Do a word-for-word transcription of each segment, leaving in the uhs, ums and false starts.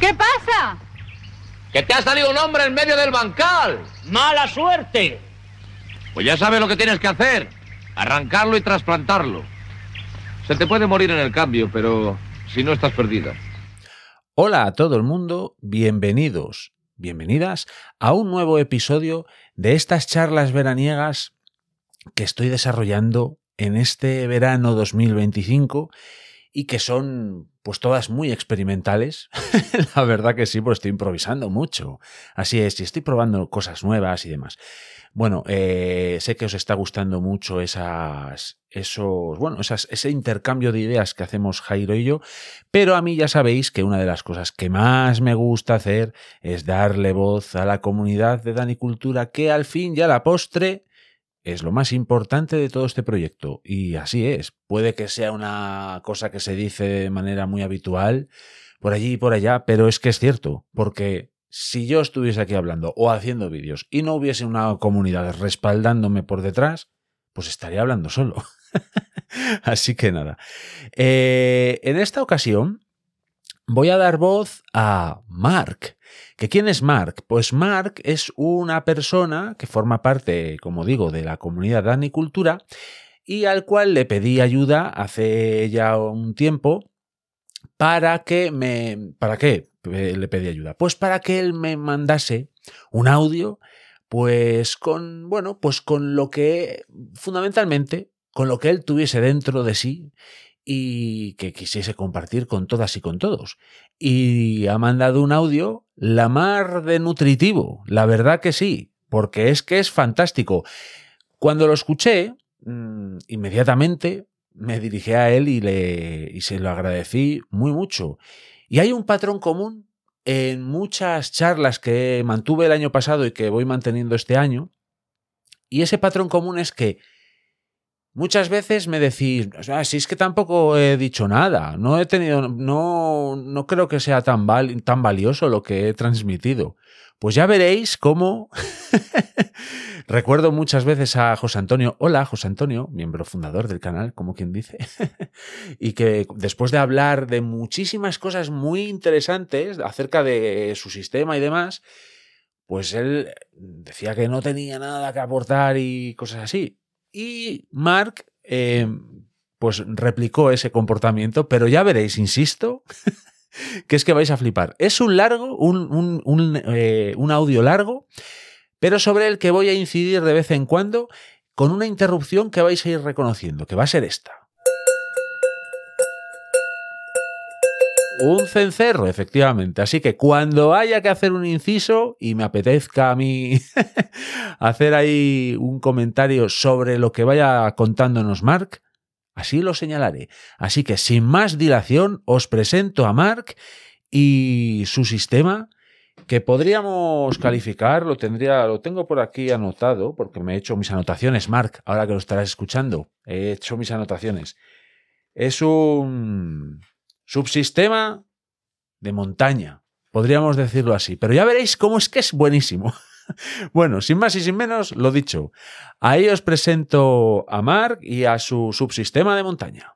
¿Qué pasa? ¡Que te ha salido un hombre en medio del bancal! ¡Mala suerte! Pues ya sabes lo que tienes que hacer. Arrancarlo y trasplantarlo. Se te puede morir en el cambio, pero si no estás perdida. Hola a todo el mundo, bienvenidos, bienvenidas a un nuevo episodio de estas charlas veraniegas que estoy desarrollando en este verano dos mil veinticinco y que son pues todas muy experimentales. La verdad que sí, pues estoy improvisando mucho. Así es, y estoy probando cosas nuevas y demás. Bueno, eh, sé que os está gustando mucho esas, esos, bueno, esas, ese intercambio de ideas que hacemos Jairo y yo, pero a mí ya sabéis que una de las cosas que más me gusta hacer es darle voz a la comunidad de Danicultura, que al fin y a la postre es lo más importante de todo este proyecto. Y así es, puede que sea una cosa que se dice de manera muy habitual por allí y por allá, pero es que es cierto, porque si yo estuviese aquí hablando o haciendo vídeos y no hubiese una comunidad respaldándome por detrás, pues estaría hablando solo. Así que nada. Eh, en esta ocasión voy a dar voz a Mark. ¿Que quién es Mark? Pues Mark es una persona que forma parte, como digo, de la comunidad Danicultura y al cual le pedí ayuda hace ya un tiempo para que me... ¿Para qué le pedí ayuda? Pues para que él me mandase un audio, pues con, bueno, pues con lo que, fundamentalmente, con lo que él tuviese dentro de sí y que quisiese compartir con todas y con todos. Y ha mandado un audio la mar de nutritivo, la verdad que sí, porque es que es fantástico. Cuando lo escuché, mmm, inmediatamente me dirigí a él y, le, y se lo agradecí muy mucho. Y hay un patrón común en muchas charlas que mantuve el año pasado y que voy manteniendo este año, y ese patrón común es que muchas veces me decís, ah, si es que tampoco he dicho nada, no he tenido, no, no creo que sea tan, val, tan valioso lo que he transmitido. Pues ya veréis cómo recuerdo muchas veces a José Antonio, hola José Antonio, miembro fundador del canal, como quien dice, y que después de hablar de muchísimas cosas muy interesantes acerca de su sistema y demás, pues él decía que no tenía nada que aportar y cosas así. Y Mark, eh, pues replicó ese comportamiento, pero ya veréis, insisto, que es que vais a flipar. Es un largo, un, un, un, eh, un audio largo, pero sobre el que voy a incidir de vez en cuando con una interrupción que vais a ir reconociendo, que va a ser esta. Un cencerro, efectivamente. Así que cuando haya que hacer un inciso y me apetezca a mí hacer ahí un comentario sobre lo que vaya contándonos Mark, así lo señalaré. Así que sin más dilación os presento a Mark y su sistema, que podríamos calificar, lo tendría, lo tengo por aquí anotado porque me he hecho mis anotaciones, Mark, ahora que lo estarás escuchando, he hecho mis anotaciones. Es un subsistema de montaña, podríamos decirlo así, pero ya veréis cómo es que es buenísimo. Bueno, sin más y sin menos, lo dicho, ahí os presento a Mark y a su subsistema de montaña.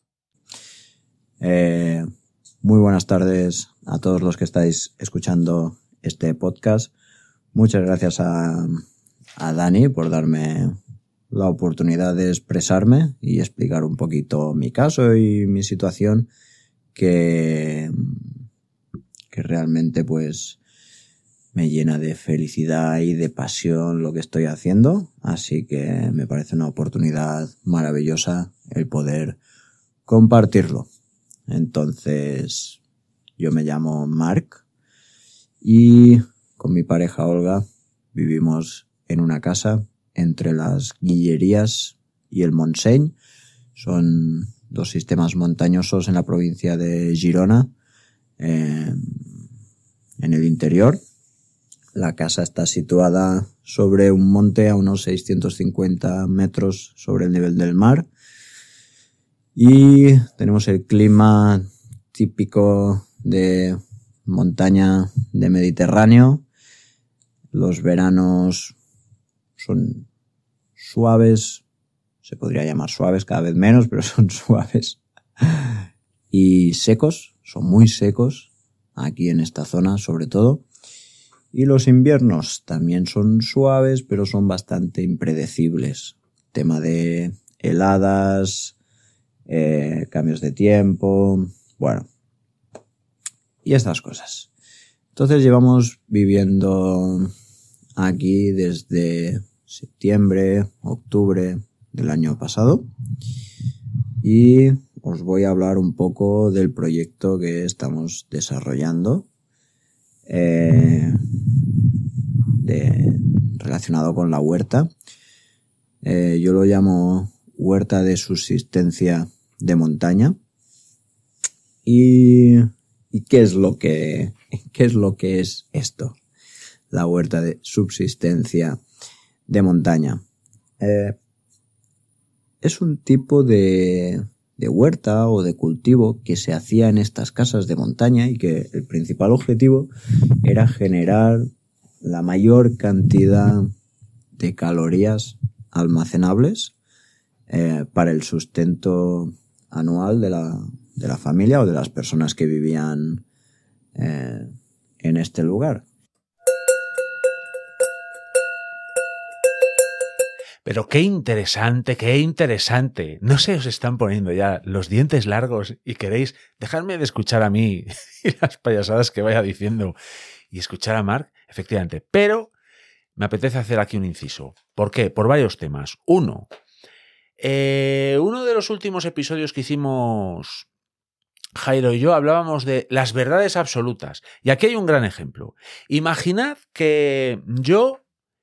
Eh, muy buenas tardes a todos los que estáis escuchando este podcast. Muchas gracias a, a Dani por darme la oportunidad de expresarme y explicar un poquito mi caso y mi situación, que, que realmente pues me llena de felicidad y de pasión lo que estoy haciendo, así que me parece una oportunidad maravillosa el poder compartirlo. Entonces, yo me llamo Mark y con mi pareja Olga vivimos en una casa entre las Guillerías y el Montseny. Son dos sistemas montañosos en la provincia de Girona, eh, en el interior. La casa está situada sobre un monte a unos seiscientos cincuenta metros sobre el nivel del mar y tenemos el clima típico de montaña de Mediterráneo. Los veranos son suaves, se podría llamar suaves, cada vez menos, pero son suaves y secos, son muy secos. aquí en esta zona sobre todo. Y los inviernos también son suaves, pero son bastante impredecibles. Tema de heladas, eh, cambios de tiempo, bueno, y estas cosas. Entonces llevamos viviendo aquí desde septiembre, octubre del año pasado y os voy a hablar un poco del proyecto que estamos desarrollando eh, de, relacionado con la huerta. Eh, yo lo llamo huerta de subsistencia de montaña. ¿Y, y qué es lo que, qué es lo que es esto? La huerta de subsistencia de montaña. Eh, es un tipo de, de huerta o de cultivo que se hacía en estas casas de montaña y que el principal objetivo era generar la mayor cantidad de calorías almacenables eh, para el sustento anual de la, de la familia o de las personas que vivían eh, en este lugar. Pero qué interesante, qué interesante. No se os están poniendo ya los dientes largos y queréis dejarme de escuchar a mí y las payasadas que vaya diciendo y escuchar a Marc, efectivamente. Pero me apetece hacer aquí un inciso. ¿Por qué? Por varios temas. Uno, eh, uno de los últimos episodios que hicimos Jairo y yo hablábamos de las verdades absolutas. Y aquí hay un gran ejemplo. Imaginad que yo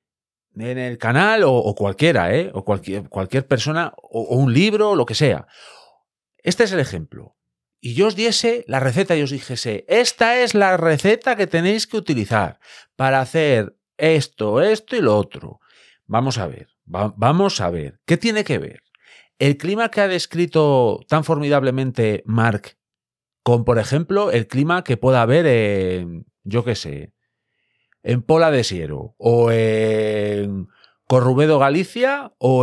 en el canal o, o cualquiera, ¿eh? o cualquier, cualquier persona o, o un libro o lo que sea. Este es el ejemplo. Y yo os diese la receta y os dijese, esta es la receta que tenéis que utilizar para hacer esto, esto y lo otro. Vamos a ver, va, vamos a ver. ¿Qué tiene que ver el clima que ha descrito tan formidablemente Marc con, por ejemplo, el clima que pueda haber en, yo qué sé, en Pola de Siero, o en Corrubedo, Galicia, o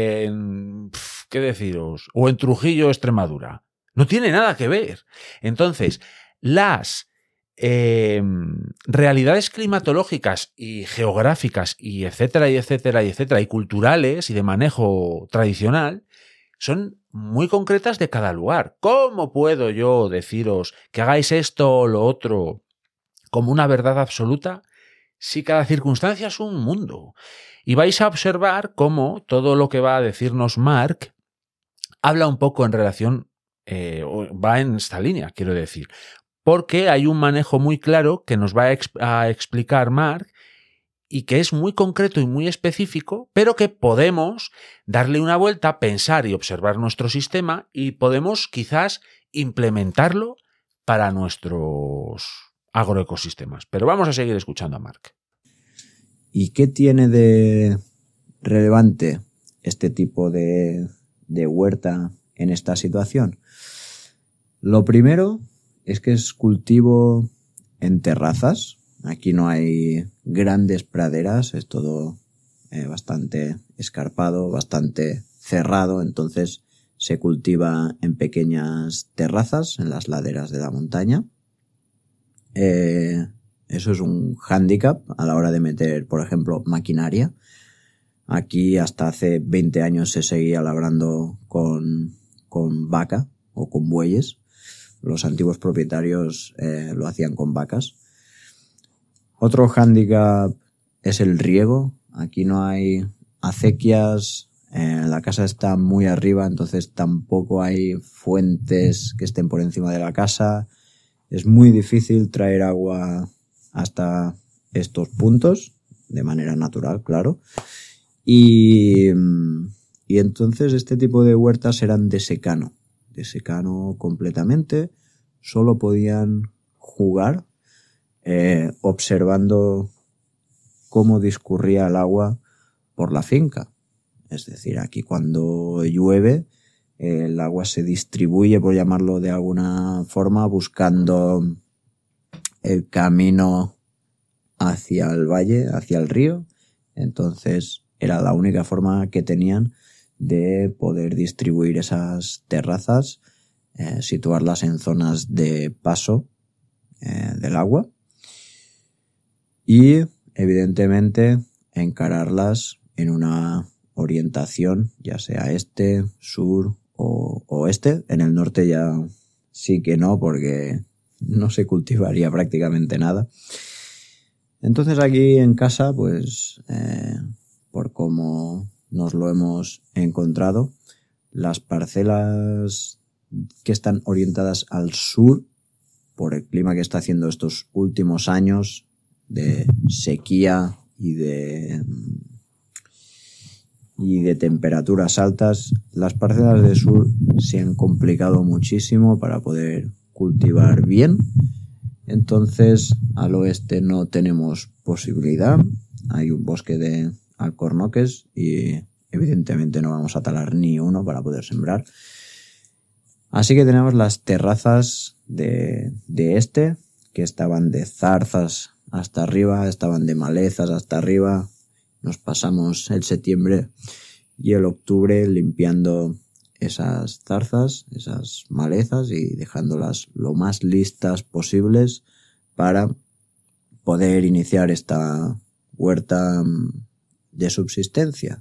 en, ¿qué deciros? O en Trujillo, Extremadura? No tiene nada que ver. Entonces, las eh, realidades climatológicas y geográficas y etcétera, y etcétera, y etcétera, y culturales y de manejo tradicional son muy concretas de cada lugar. ¿Cómo puedo yo deciros que hagáis esto o lo otro como una verdad absoluta si cada circunstancia es un mundo? Y vais a observar cómo todo lo que va a decirnos Marc habla un poco en relación, eh, va en esta línea, quiero decir, porque hay un manejo muy claro que nos va a, exp- a explicar Marc y que es muy concreto y muy específico, pero que podemos darle una vuelta, pensar y observar nuestro sistema y podemos quizás implementarlo para nuestros agroecosistemas. Pero vamos a seguir escuchando a Marc. ¿Y qué tiene de relevante este tipo de, de huerta en esta situación? Lo primero es que es cultivo en terrazas. Aquí no hay grandes praderas, es todo eh, bastante escarpado, bastante cerrado, entonces se cultiva en pequeñas terrazas en las laderas de la montaña. Eh, eso es un hándicap a la hora de meter, por ejemplo, maquinaria. Aquí hasta hace veinte años se seguía labrando con, con vaca o con bueyes. Los antiguos propietarios eh, lo hacían con vacas. Otro hándicap es el riego. Aquí no hay acequias, eh, la casa está muy arriba, entonces tampoco hay fuentes que estén por encima de la casa. Es muy difícil traer agua hasta estos puntos, de manera natural, claro. Y, y entonces este tipo de huertas eran de secano, de secano completamente. Solo podían jugar Eh, observando cómo discurría el agua por la finca. Es decir, aquí cuando llueve, eh, el agua se distribuye, por llamarlo de alguna forma, buscando el camino hacia el valle, hacia el río. Entonces era la única forma que tenían de poder distribuir esas terrazas, eh, situarlas en zonas de paso eh, del agua y evidentemente encararlas en una orientación, ya sea este, sur o oeste. En el norte ya sí que no, porque no se cultivaría prácticamente nada. Entonces aquí en casa, pues eh, por cómo nos lo hemos encontrado, las parcelas que están orientadas al sur, por el clima que está haciendo estos últimos años de sequía y de y de temperaturas altas, las parcelas del sur se han complicado muchísimo para poder cultivar bien. Entonces al oeste no tenemos posibilidad, hay un bosque de alcornoques y evidentemente no vamos a talar ni uno para poder sembrar. Así que tenemos las terrazas de, de este, que estaban de zarzas hasta arriba, estaban de malezas hasta arriba. Nos pasamos el septiembre y el octubre limpiando esas zarzas, esas malezas y dejándolas lo más listas posibles para poder iniciar esta huerta de subsistencia.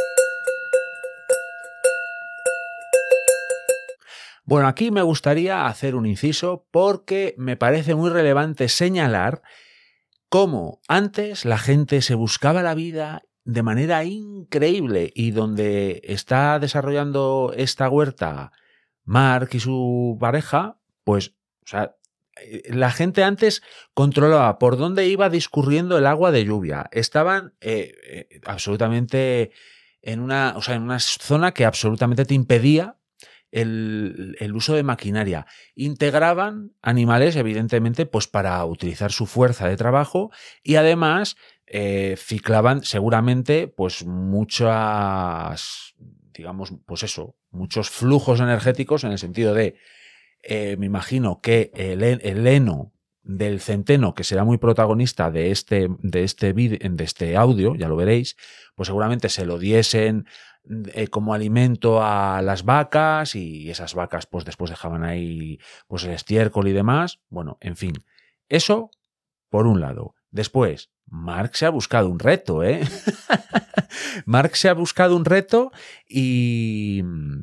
Bueno, aquí me gustaría hacer un inciso porque me parece muy relevante señalar cómo antes la gente se buscaba la vida de manera increíble y donde está desarrollando esta huerta Mark y su pareja, pues, o sea, la gente antes controlaba por dónde iba discurriendo el agua de lluvia. Estaban eh, eh, absolutamente en una, o sea, en una zona que absolutamente te impedía El, el uso de maquinaria. Integraban animales, evidentemente, pues para utilizar su fuerza de trabajo y además eh, ciclaban seguramente pues muchas, digamos, pues eso, muchos flujos energéticos en el sentido de, eh, me imagino que el, el heno del centeno, que será muy protagonista de este, de este vídeo, de este audio, ya lo veréis, pues seguramente se lo diesen Eh, como alimento a las vacas y esas vacas pues después dejaban ahí pues el estiércol y demás. Bueno, en fin, eso por un lado. Después, Mark se ha buscado un reto, ¿eh? Mark se ha buscado un reto y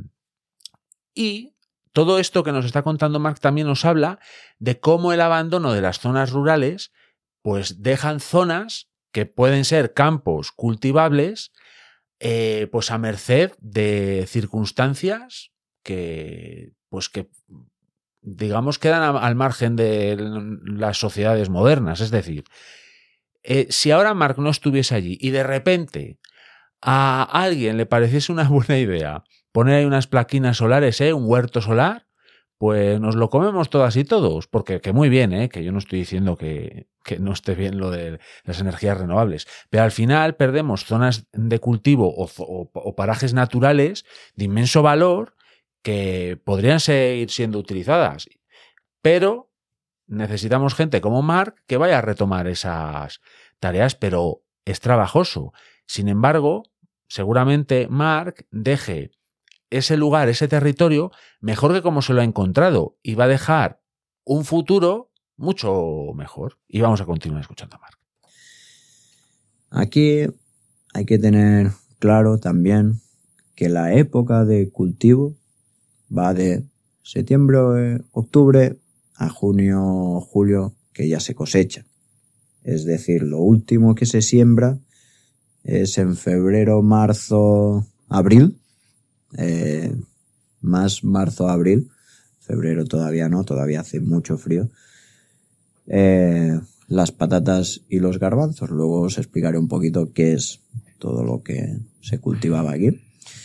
y todo esto que nos está contando Mark también nos habla de cómo el abandono de las zonas rurales pues dejan zonas que pueden ser campos cultivables Eh, pues a merced de circunstancias que, pues que, digamos, quedan a, al margen de las sociedades modernas. Es decir, eh, si ahora Mark no estuviese allí y de repente a alguien le pareciese una buena idea poner ahí unas plaquinas solares, ¿eh? Un huerto solar, pues nos lo comemos todas y todos, porque que muy bien, ¿eh? Que yo no estoy diciendo que, que no esté bien lo de las energías renovables, pero al final perdemos zonas de cultivo o, o, o parajes naturales de inmenso valor que podrían seguir siendo utilizadas, pero necesitamos gente como Mark que vaya a retomar esas tareas, pero es trabajoso. Sin embargo, seguramente Mark deje ese lugar, ese territorio, mejor que como se lo ha encontrado y va a dejar un futuro mucho mejor. Y vamos a continuar escuchando a Mark. Aquí hay que tener claro también que la época de cultivo va de septiembre, octubre a junio, julio, que ya se cosecha. Es decir, lo último que se siembra es en febrero, marzo, abril. Eh, más marzo, abril, febrero todavía no, todavía hace mucho frío. Eh, las patatas y los garbanzos. Luego os explicaré un poquito qué es todo lo que se cultivaba aquí.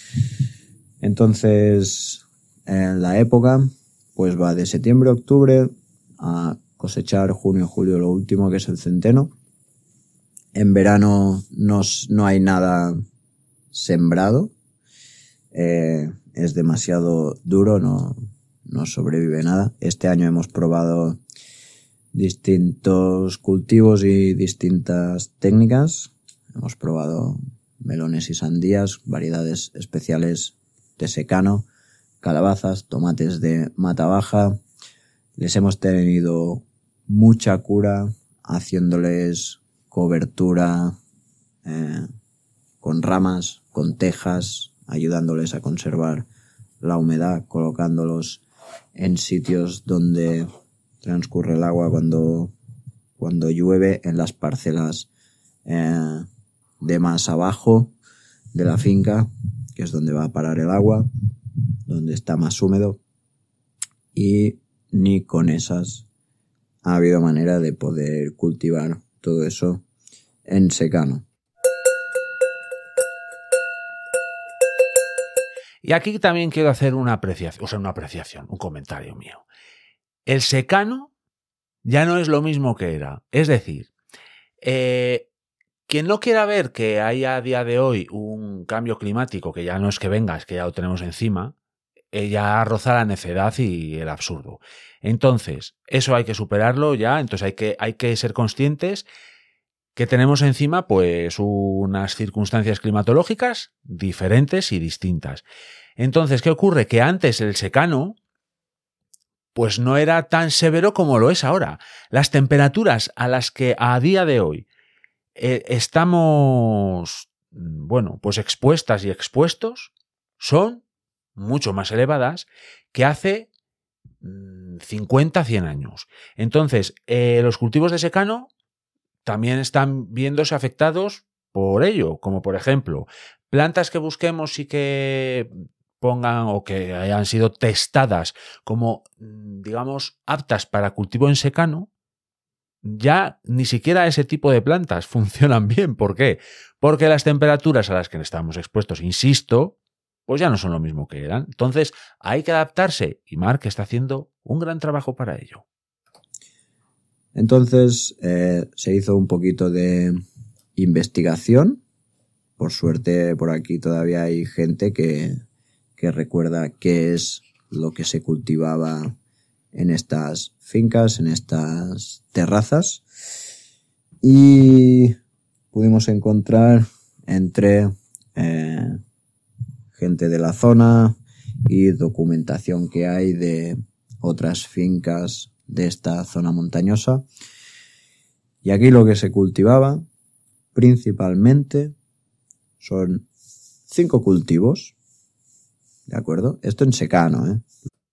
Entonces, en la época, pues va de septiembre, octubre a cosechar junio, julio, lo último que es el centeno. En verano no, no hay nada sembrado. Eh, es demasiado duro, no, no sobrevive nada. Este año hemos probado distintos cultivos y distintas técnicas. Hemos probado melones y sandías, variedades especiales de secano, calabazas, tomates de mata baja. Les hemos tenido mucha cura, haciéndoles cobertura eh, con ramas, con tejas, ayudándoles a conservar la humedad, colocándolos en sitios donde transcurre el agua cuando, cuando llueve, en las parcelas eh, de más abajo de la finca, que es donde va a parar el agua, donde está más húmedo, y ni con esas ha habido manera de poder cultivar todo eso en secano. Y aquí también quiero hacer una apreciación, o sea, una apreciación, un comentario mío. El secano ya no es lo mismo que era. Es decir, eh, quien no quiera ver que hay a día de hoy un cambio climático, que ya no es que venga, es que ya lo tenemos encima, eh, ya roza la necedad y el absurdo. Entonces, eso hay que superarlo ya, entonces hay que, hay que ser conscientes que tenemos encima pues unas circunstancias climatológicas diferentes y distintas. Entonces, ¿qué ocurre? Que antes el secano pues no era tan severo como lo es ahora. Las temperaturas a las que a día de hoy eh, estamos, bueno, pues expuestas y expuestos son mucho más elevadas que hace cincuenta, cien años. Entonces, eh, los cultivos de secano también están viéndose afectados por ello, como por ejemplo, plantas que busquemos y que pongan o que hayan sido testadas como, digamos, aptas para cultivo en secano, ya ni siquiera ese tipo de plantas funcionan bien. ¿Por qué? Porque las temperaturas a las que estamos expuestos, insisto, pues ya no son lo mismo que eran. Entonces hay que adaptarse y Marc está haciendo un gran trabajo para ello. Entonces eh, se hizo un poquito de investigación. Por suerte por aquí todavía hay gente que, que recuerda qué es lo que se cultivaba en estas fincas, en estas terrazas. Y pudimos encontrar entre eh, gente de la zona y documentación que hay de otras fincas de esta zona montañosa. Y aquí lo que se cultivaba principalmente son cinco cultivos, ¿de acuerdo? Esto en secano, ¿eh?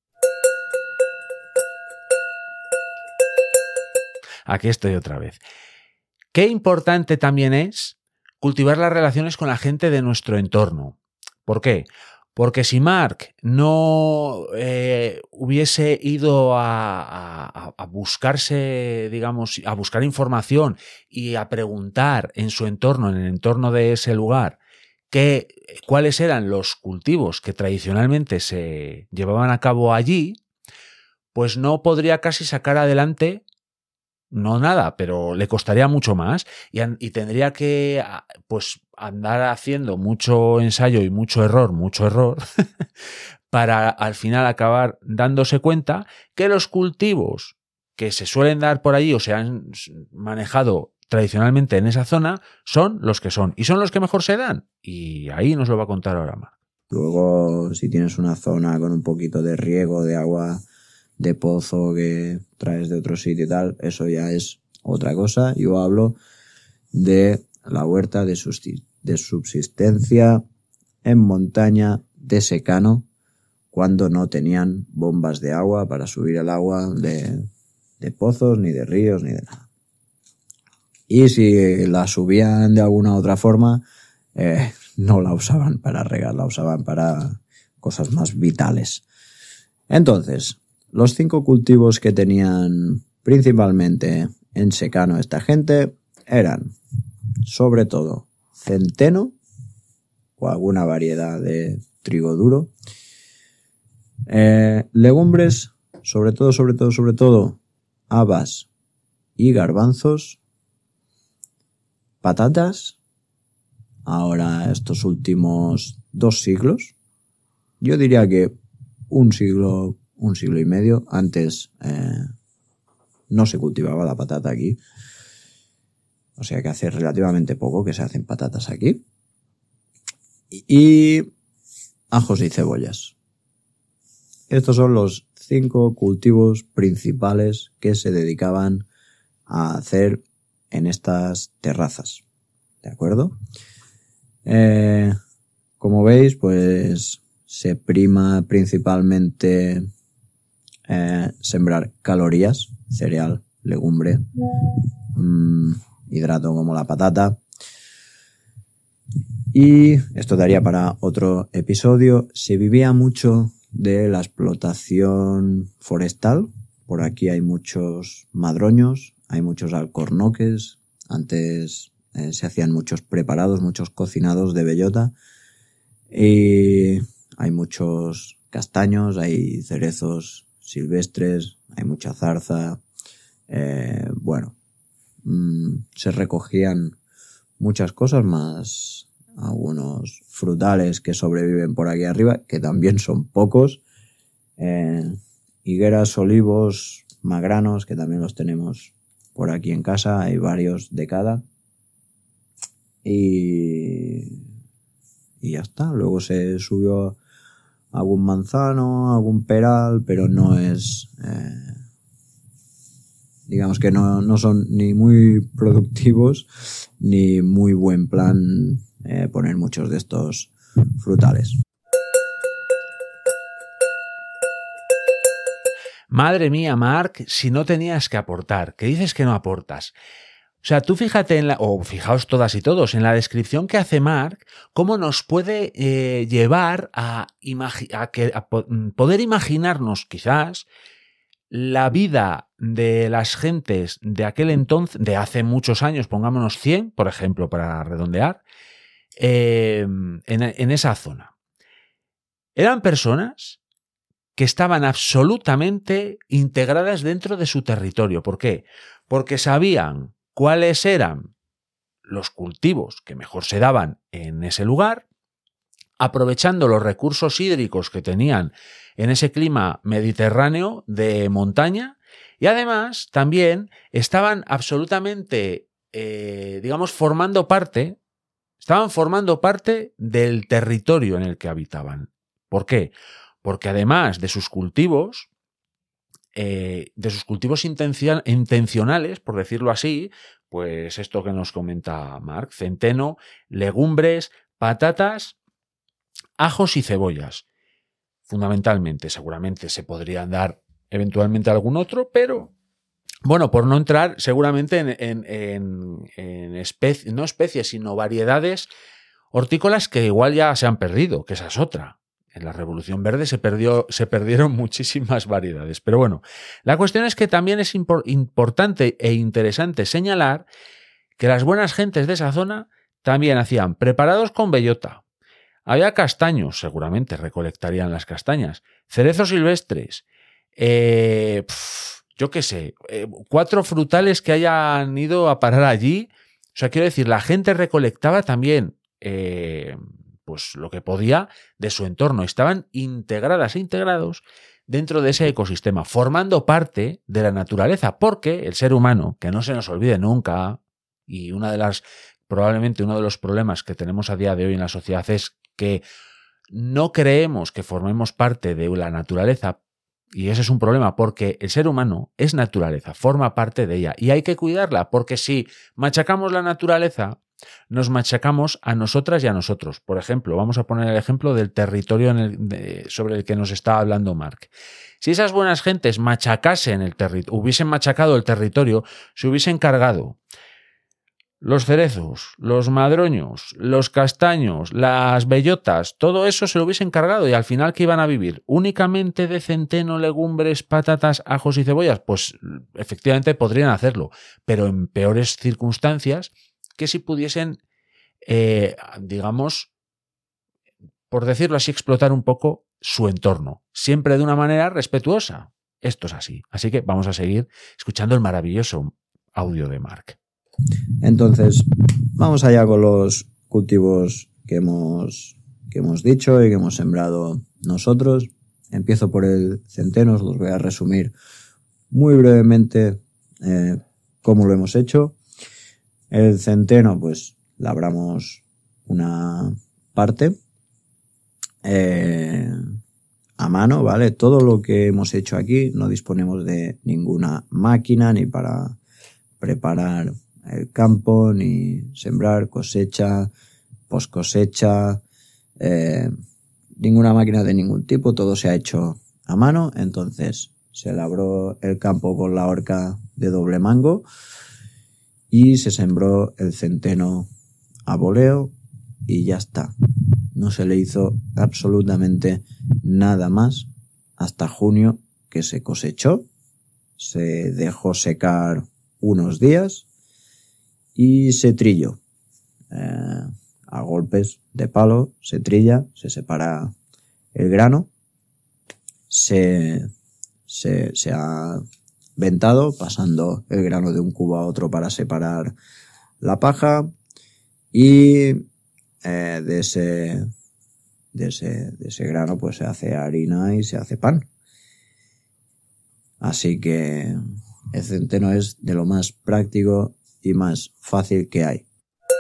Aquí estoy otra vez. Qué importante también es cultivar las relaciones con la gente de nuestro entorno. ¿Por qué? Porque si Marc no eh, hubiese ido a, a, a buscarse, digamos, a buscar información y a preguntar en su entorno, en el entorno de ese lugar, qué, cuáles eran los cultivos que tradicionalmente se llevaban a cabo allí, pues no podría casi sacar adelante, no nada, pero le costaría mucho más y, y tendría que pues andar haciendo mucho ensayo y mucho error, mucho error, para al final acabar dándose cuenta que los cultivos que se suelen dar por allí o se han manejado tradicionalmente en esa zona son los que son y son los que mejor se dan. Y ahí nos lo va a contar ahora Marc. Luego, si tienes una zona con un poquito de riego, de agua de pozo que traes de otro sitio y tal, eso ya es otra cosa. Yo hablo de la huerta de subsistencia en montaña de secano, cuando no tenían bombas de agua para subir el agua de, de pozos, ni de ríos, ni de nada. Y si la subían de alguna otra forma, eh, no la usaban para regar, la usaban para cosas más vitales. Entonces, los cinco cultivos que tenían principalmente en secano esta gente eran, sobre todo, centeno o alguna variedad de trigo duro, eh, legumbres, sobre todo, sobre todo, sobre todo, habas y garbanzos, patatas, ahora estos últimos dos siglos, yo diría que un siglo, un siglo y medio, antes eh, no se cultivaba la patata aquí, o sea que hace relativamente poco que se hacen patatas aquí, y ajos y cebollas. estos son los cinco cultivos principales que se dedicaban a hacer en estas terrazas. ¿De acuerdo? Eh, como veis, pues se prima principalmente eh, sembrar calorías, cereal, legumbre, mmm, hidrato como la patata. Y esto daría para otro episodio. Se vivía mucho de la explotación forestal. Por aquí hay muchos madroños, hay muchos alcornoques. Antes eh, se hacían muchos preparados, muchos cocinados de bellota. Y hay muchos castaños, hay cerezos silvestres, hay mucha zarza. Eh, bueno, mmm, se recogían muchas cosas más. Algunos frutales que sobreviven por aquí arriba, que también son pocos. Eh, higueras, olivos, magranos, que también los tenemos por aquí en casa. Hay varios de cada. Y, y ya está. Luego se subió algún manzano, algún peral, pero no es... Eh, digamos que no, no son ni muy productivos ni muy buen plan eh, poner muchos de estos frutales. Madre mía, Marc, si no tenías que aportar, que dices que no aportas. O sea, tú fíjate en la, o fijaos todas y todos, en la descripción que hace Marc, cómo nos puede eh, llevar a, imagi- a, que, a po- poder imaginarnos quizás la vida de las gentes de aquel entonces, de hace muchos años, pongámonos cien, por ejemplo, para redondear, eh, en, en esa zona. Eran personas que estaban absolutamente integradas dentro de su territorio. ¿Por qué? Porque sabían cuáles eran los cultivos que mejor se daban en ese lugar, aprovechando los recursos hídricos que tenían en ese clima mediterráneo de montaña, y además también estaban absolutamente, eh, digamos, formando parte, estaban formando parte del territorio en el que habitaban. ¿Por qué? Porque además de sus cultivos, eh, de sus cultivos intencion- intencionales, por decirlo así, pues esto que nos comenta Marc, centeno, legumbres, patatas, ajos y cebollas. Fundamentalmente, seguramente se podrían dar eventualmente algún otro, pero bueno, por no entrar seguramente en, en, en, en especies, no especies, sino variedades hortícolas que igual ya se han perdido, que esa es otra. En la Revolución Verde se, perdió, se perdieron muchísimas variedades. Pero bueno, la cuestión es que también es impor- importante e interesante señalar que las buenas gentes de esa zona también hacían preparados con bellota. Había castaños, seguramente recolectarían las castañas, cerezos silvestres, eh, pf, yo qué sé, eh, cuatro frutales que hayan ido a parar allí. O sea, quiero decir, la gente recolectaba también eh, pues lo que podía de su entorno. Estaban integradas e integrados dentro de ese ecosistema, formando parte de la naturaleza, porque el ser humano, que no se nos olvide nunca, y una de las, probablemente uno de los problemas que tenemos a día de hoy en la sociedad es que no creemos que formemos parte de la naturaleza, y ese es un problema porque el ser humano es naturaleza, forma parte de ella y hay que cuidarla, porque si machacamos la naturaleza, nos machacamos a nosotras y a nosotros. Por ejemplo, vamos a poner el ejemplo del territorio en el, de, sobre el que nos está hablando Marc. Si esas buenas gentes machacasen el territorio, hubiesen machacado el territorio, se hubiesen cargado los cerezos, los madroños, los castaños, las bellotas, todo eso se lo hubiesen cargado y al final ¿qué iban a vivir? ¿Únicamente de centeno, legumbres, patatas, ajos y cebollas? Pues efectivamente podrían hacerlo, pero en peores circunstancias que si pudiesen, eh, digamos, por decirlo así, explotar un poco su entorno, siempre de una manera respetuosa. Esto es así. Así que vamos a seguir escuchando el maravilloso audio de Marc. Entonces, vamos allá con los cultivos que hemos, que hemos dicho y que hemos sembrado nosotros. Empiezo por el centeno, os los voy a resumir muy brevemente eh, cómo lo hemos hecho. El centeno, pues, labramos una parte, eh, a mano, ¿vale? Todo lo que hemos hecho aquí no disponemos de ninguna máquina ni para preparar el campo, ni sembrar, cosecha, post cosecha, eh, ninguna máquina de ningún tipo, todo se ha hecho a mano. Entonces se labró el campo con la horca de doble mango y se sembró el centeno a voleo y ya está. No se le hizo absolutamente nada más hasta junio, que se cosechó, se dejó secar unos días y se trilló. Eh, a golpes de palo se trilla, se separa el grano, se, se, se ha ventado, pasando el grano de un cubo a otro para separar la paja, y eh, de ese de ese de ese grano pues se hace harina y se hace pan. Así que el centeno es de lo más práctico y más fácil que hay.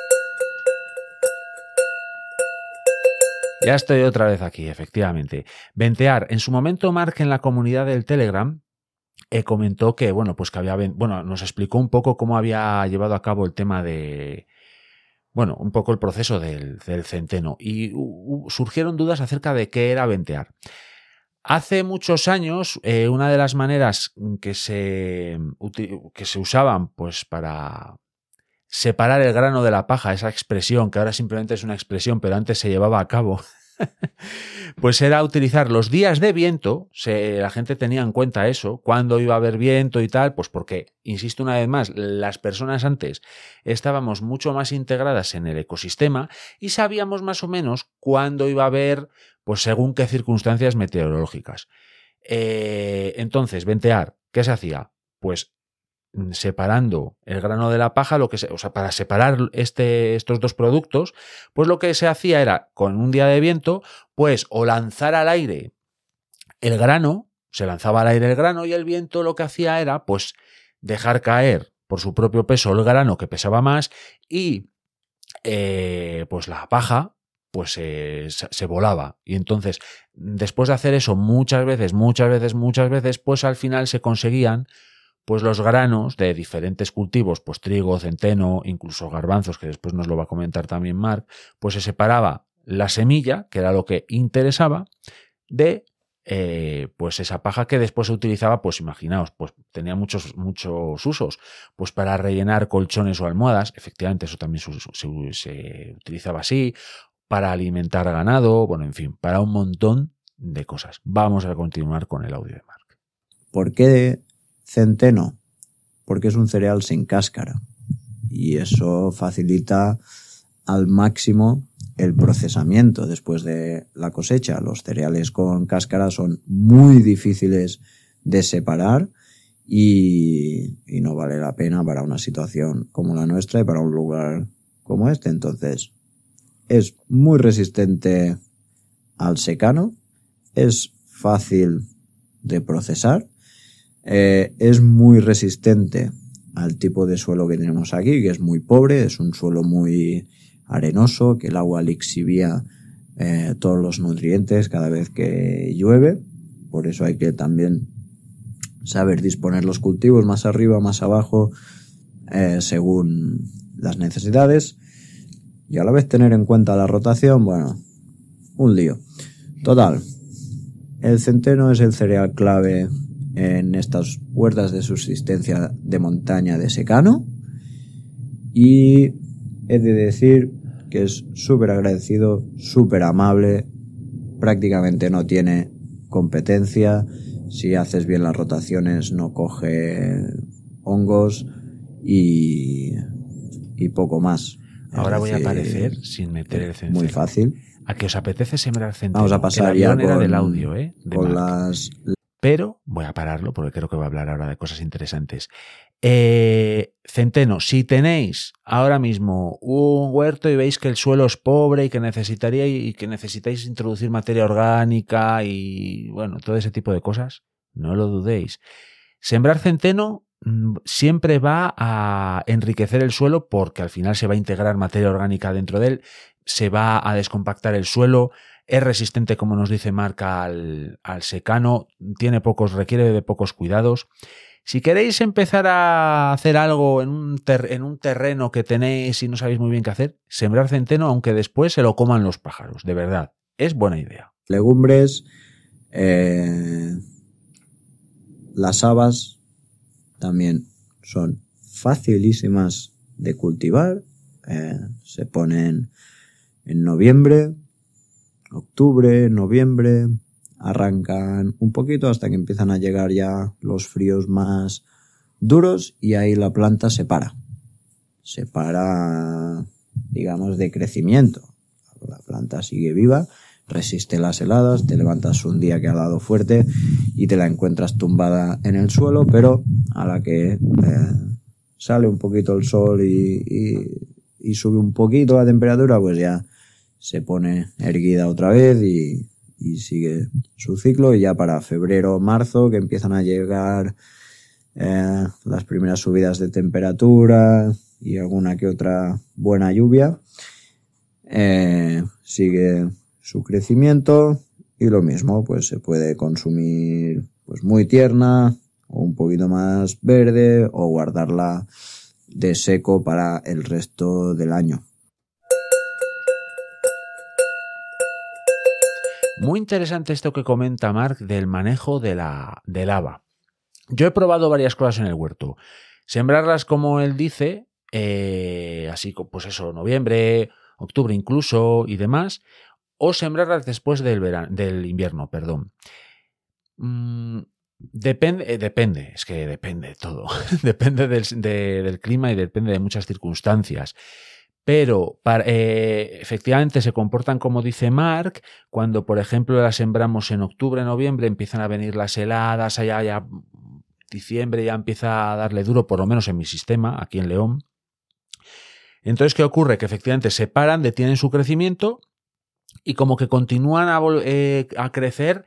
Ya estoy otra vez aquí, efectivamente. Ventear. En su momento, Mark, en la comunidad del Telegram, eh, comentó que, bueno, pues que había, bueno, nos explicó un poco cómo había llevado a cabo el tema de, bueno, un poco el proceso del, del centeno, y uh, uh, surgieron dudas acerca de qué era ventear. Hace muchos años, eh, una de las maneras que se, que se usaban pues para separar el grano de la paja, esa expresión que ahora simplemente es una expresión, pero antes se llevaba a cabo, pues era utilizar los días de viento. Se, la gente tenía en cuenta eso, cuándo iba a haber viento y tal, pues porque, insisto una vez más, las personas antes estábamos mucho más integradas en el ecosistema y sabíamos más o menos cuándo iba a haber, pues según qué circunstancias meteorológicas. Eh, entonces, ventear, ¿qué se hacía? Pues separando el grano de la paja, lo que se, o sea, para separar este, estos dos productos, pues lo que se hacía era, con un día de viento, pues o lanzar al aire el grano, se lanzaba al aire el grano, y el viento lo que hacía era, pues, dejar caer por su propio peso el grano, que pesaba más, y eh, pues la paja pues eh, se volaba. Y entonces, después de hacer eso muchas veces, muchas veces, muchas veces, pues al final se conseguían pues los granos de diferentes cultivos, pues trigo, centeno, incluso garbanzos, que después nos lo va a comentar también Mark, pues se separaba la semilla, que era lo que interesaba, de eh, pues esa paja que después se utilizaba, pues imaginaos, pues tenía muchos, muchos usos, pues para rellenar colchones o almohadas, efectivamente eso también se, se, se utilizaba así, para alimentar ganado, bueno, en fin, para un montón de cosas. Vamos a continuar con el audio de Mark. ¿Por qué centeno? Porque es un cereal sin cáscara y eso facilita al máximo el procesamiento después de la cosecha. Los cereales con cáscara son muy difíciles de separar y, y no vale la pena para una situación como la nuestra y para un lugar como este. Entonces, es muy resistente al secano, es fácil de procesar, eh, es muy resistente al tipo de suelo que tenemos aquí, que es muy pobre, es un suelo muy arenoso, que el agua lixivía eh, todos los nutrientes cada vez que llueve. Por eso hay que también saber disponer los cultivos más arriba, más abajo, eh, según las necesidades. Y a la vez tener en cuenta la rotación, bueno, un lío. Total, el centeno es el cereal clave en estas huertas de subsistencia de montaña de secano. Y he de decir que es súper agradecido, súper amable, prácticamente no tiene competencia. Si haces bien las rotaciones no coge hongos y, y poco más. Ahora voy a aparecer sin meter el centeno. Muy fácil. A que os apetece sembrar centeno. Vamos a pasar ya con, era del audio, ¿eh? De con Mark. las... Pero voy a pararlo porque creo que va a hablar ahora de cosas interesantes. Eh, centeno, si tenéis ahora mismo un huerto y veis que el suelo es pobre y que necesitaría y que necesitáis introducir materia orgánica y bueno, todo ese tipo de cosas, no lo dudéis. Sembrar centeno siempre va a enriquecer el suelo porque al final se va a integrar materia orgánica dentro de él. se va a descompactar el suelo, es resistente, como nos dice Marc, al, al secano, tiene pocos, requiere de pocos cuidados. Si queréis empezar a hacer algo en un, ter, en un terreno que tenéis y no sabéis muy bien qué hacer, sembrar centeno, aunque después se lo coman los pájaros, de verdad, es buena idea. Legumbres, eh, las habas también son facilísimas de cultivar, eh, se ponen en noviembre, octubre, noviembre, arrancan un poquito hasta que empiezan a llegar ya los fríos más duros y ahí la planta se para, se para, digamos, de crecimiento. La planta sigue viva, resiste las heladas, te levantas un día que ha dado fuerte y te la encuentras tumbada en el suelo, pero a la que eh, sale un poquito el sol y, y, y sube un poquito la temperatura, pues ya se pone erguida otra vez y, y sigue su ciclo, y ya para febrero, marzo, que empiezan a llegar eh, las primeras subidas de temperatura y alguna que otra buena lluvia, eh, sigue su crecimiento y lo mismo, pues se puede consumir pues muy tierna o un poquito más verde o guardarla de seco para el resto del año. Muy interesante esto que comenta Marc del manejo de la, del haba. Yo he probado varias cosas en el huerto. Sembrarlas como él dice, eh, así pues eso, noviembre, octubre incluso y demás, o sembrarlas después del verano, del invierno, perdón. Mm, depende, eh, depende, es que depende todo. Depende del, de, del clima y depende de muchas circunstancias. Pero para, eh, efectivamente se comportan como dice Marc. Cuando, por ejemplo, las sembramos en octubre, noviembre, empiezan a venir las heladas, allá ya diciembre ya empieza a darle duro, por lo menos en mi sistema, aquí en León. Entonces, ¿qué ocurre? Que efectivamente se paran, detienen su crecimiento y como que continúan a, eh, a crecer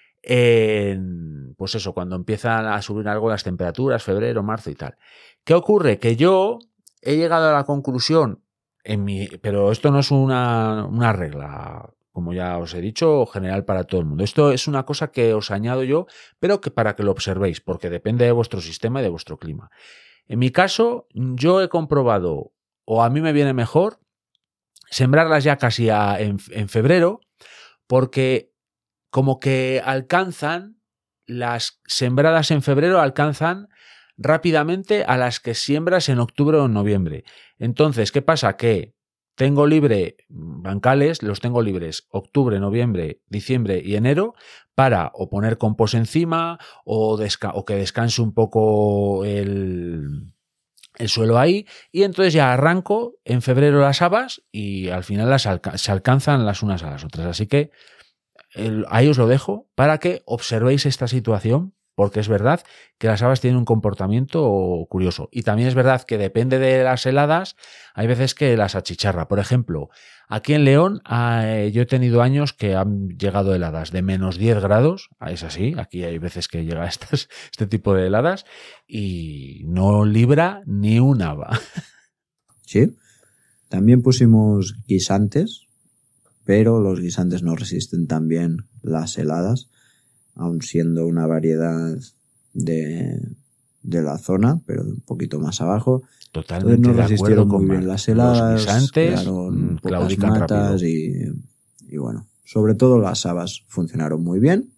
en, pues eso, cuando empiezan a subir algo las temperaturas, febrero, marzo y tal. ¿Qué ocurre? Que yo he llegado a la conclusión, en mi, pero esto no es una, una regla, como ya os he dicho, general para todo el mundo. Esto es una cosa que os añado yo, pero que para que lo observéis, porque depende de vuestro sistema y de vuestro clima. En mi caso, yo he comprobado, o a mí me viene mejor, sembrarlas ya casi a, en, en febrero, porque como que alcanzan, las sembradas en febrero alcanzan rápidamente a las que siembras en octubre o en noviembre. Entonces, ¿qué pasa? Que tengo libre bancales, los tengo libres octubre, noviembre, diciembre y enero para o poner compost encima o, desca- o que descanse un poco el, el suelo ahí, y entonces ya arranco en febrero las habas y al final las alca- se alcanzan las unas a las otras. Así que el, ahí os lo dejo para que observéis esta situación, porque es verdad que las habas tienen un comportamiento curioso. Y también es verdad que depende de las heladas, hay veces que las achicharra. Por ejemplo, aquí en León eh, yo he tenido años que han llegado heladas de menos diez grados, es así, aquí hay veces que llega estas, este tipo de heladas y no libra ni un haba. Sí, también pusimos guisantes, pero los guisantes no resisten tan bien las heladas, aun siendo una variedad de, de la zona, pero un poquito más abajo. Totalmente no de resistieron acuerdo muy con bien Marc. las heladas, los guisantes crearon mmm, pocas matas y, y bueno, sobre todo las habas funcionaron muy bien.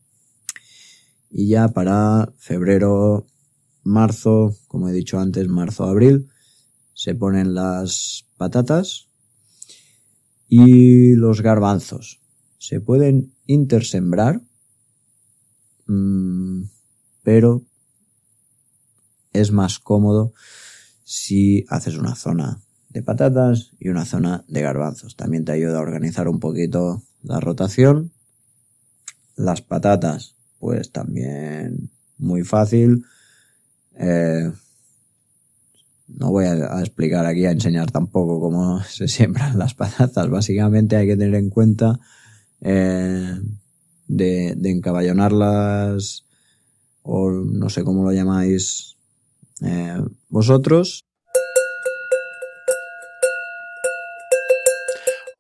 Y ya para febrero, marzo, como he dicho antes, marzo, abril, se ponen las patatas y los garbanzos. Se pueden intersembrar, mmm, pero es más cómodo si haces una zona de patatas y una zona de garbanzos. También te ayuda a organizar un poquito la rotación. Las patatas, pues también muy fácil. Eh, no voy a, a explicar aquí, a enseñar tampoco cómo se siembran las patatas. Básicamente hay que tener en cuenta eh, de, de encaballonarlas, o no sé cómo lo llamáis eh, vosotros.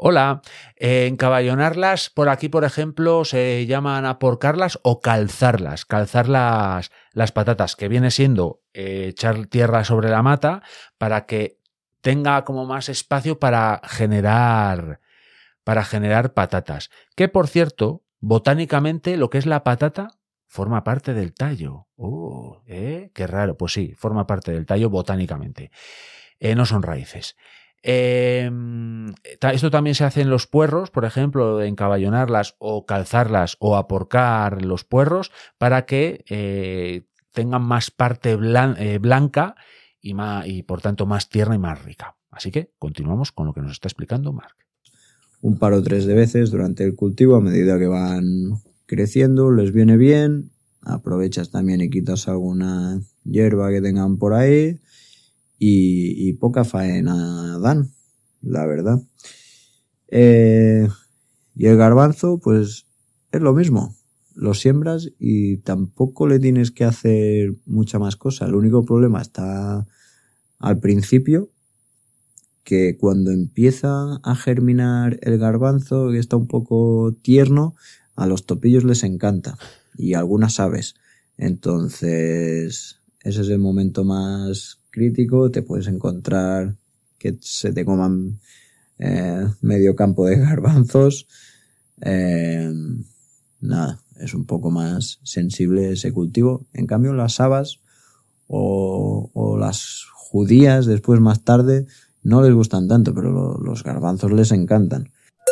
Hola, eh, encaballonarlas por aquí, por ejemplo, se llaman aporcarlas o calzarlas, calzar las, las patatas, que viene siendo eh, echar tierra sobre la mata para que tenga como más espacio para generar, para generar patatas. Que, por cierto, botánicamente lo que es la patata forma parte del tallo. Oh, ¿eh? Qué raro. Pues sí, forma parte del tallo botánicamente. Eh, no son raíces. Eh, esto también se hace en los puerros, por ejemplo, encaballonarlas o calzarlas o aporcar los puerros para que eh, tengan más parte blan- eh, blanca y, más, y por tanto más tierna y más rica. Así que continuamos con lo que nos está explicando Marc. Un par o tres de veces durante el cultivo, a medida que van creciendo, les viene bien. Aprovechas también y quitas alguna hierba que tengan por ahí. Y, y poca faena dan, la verdad. Eh, y el garbanzo, pues es lo mismo. Lo siembras y tampoco le tienes que hacer mucha más cosa. El único problema está al principio, que cuando empieza a germinar el garbanzo, que está un poco tierno, a los topillos les encanta. Y a algunas aves. Entonces, ese es el momento más crítico. Te puedes encontrar que se te coman eh, medio campo de garbanzos. Eh, nada, es un poco más sensible ese cultivo. En cambio, las habas o, o las judías, después más tarde, no les gustan tanto, pero lo, los garbanzos les encantan.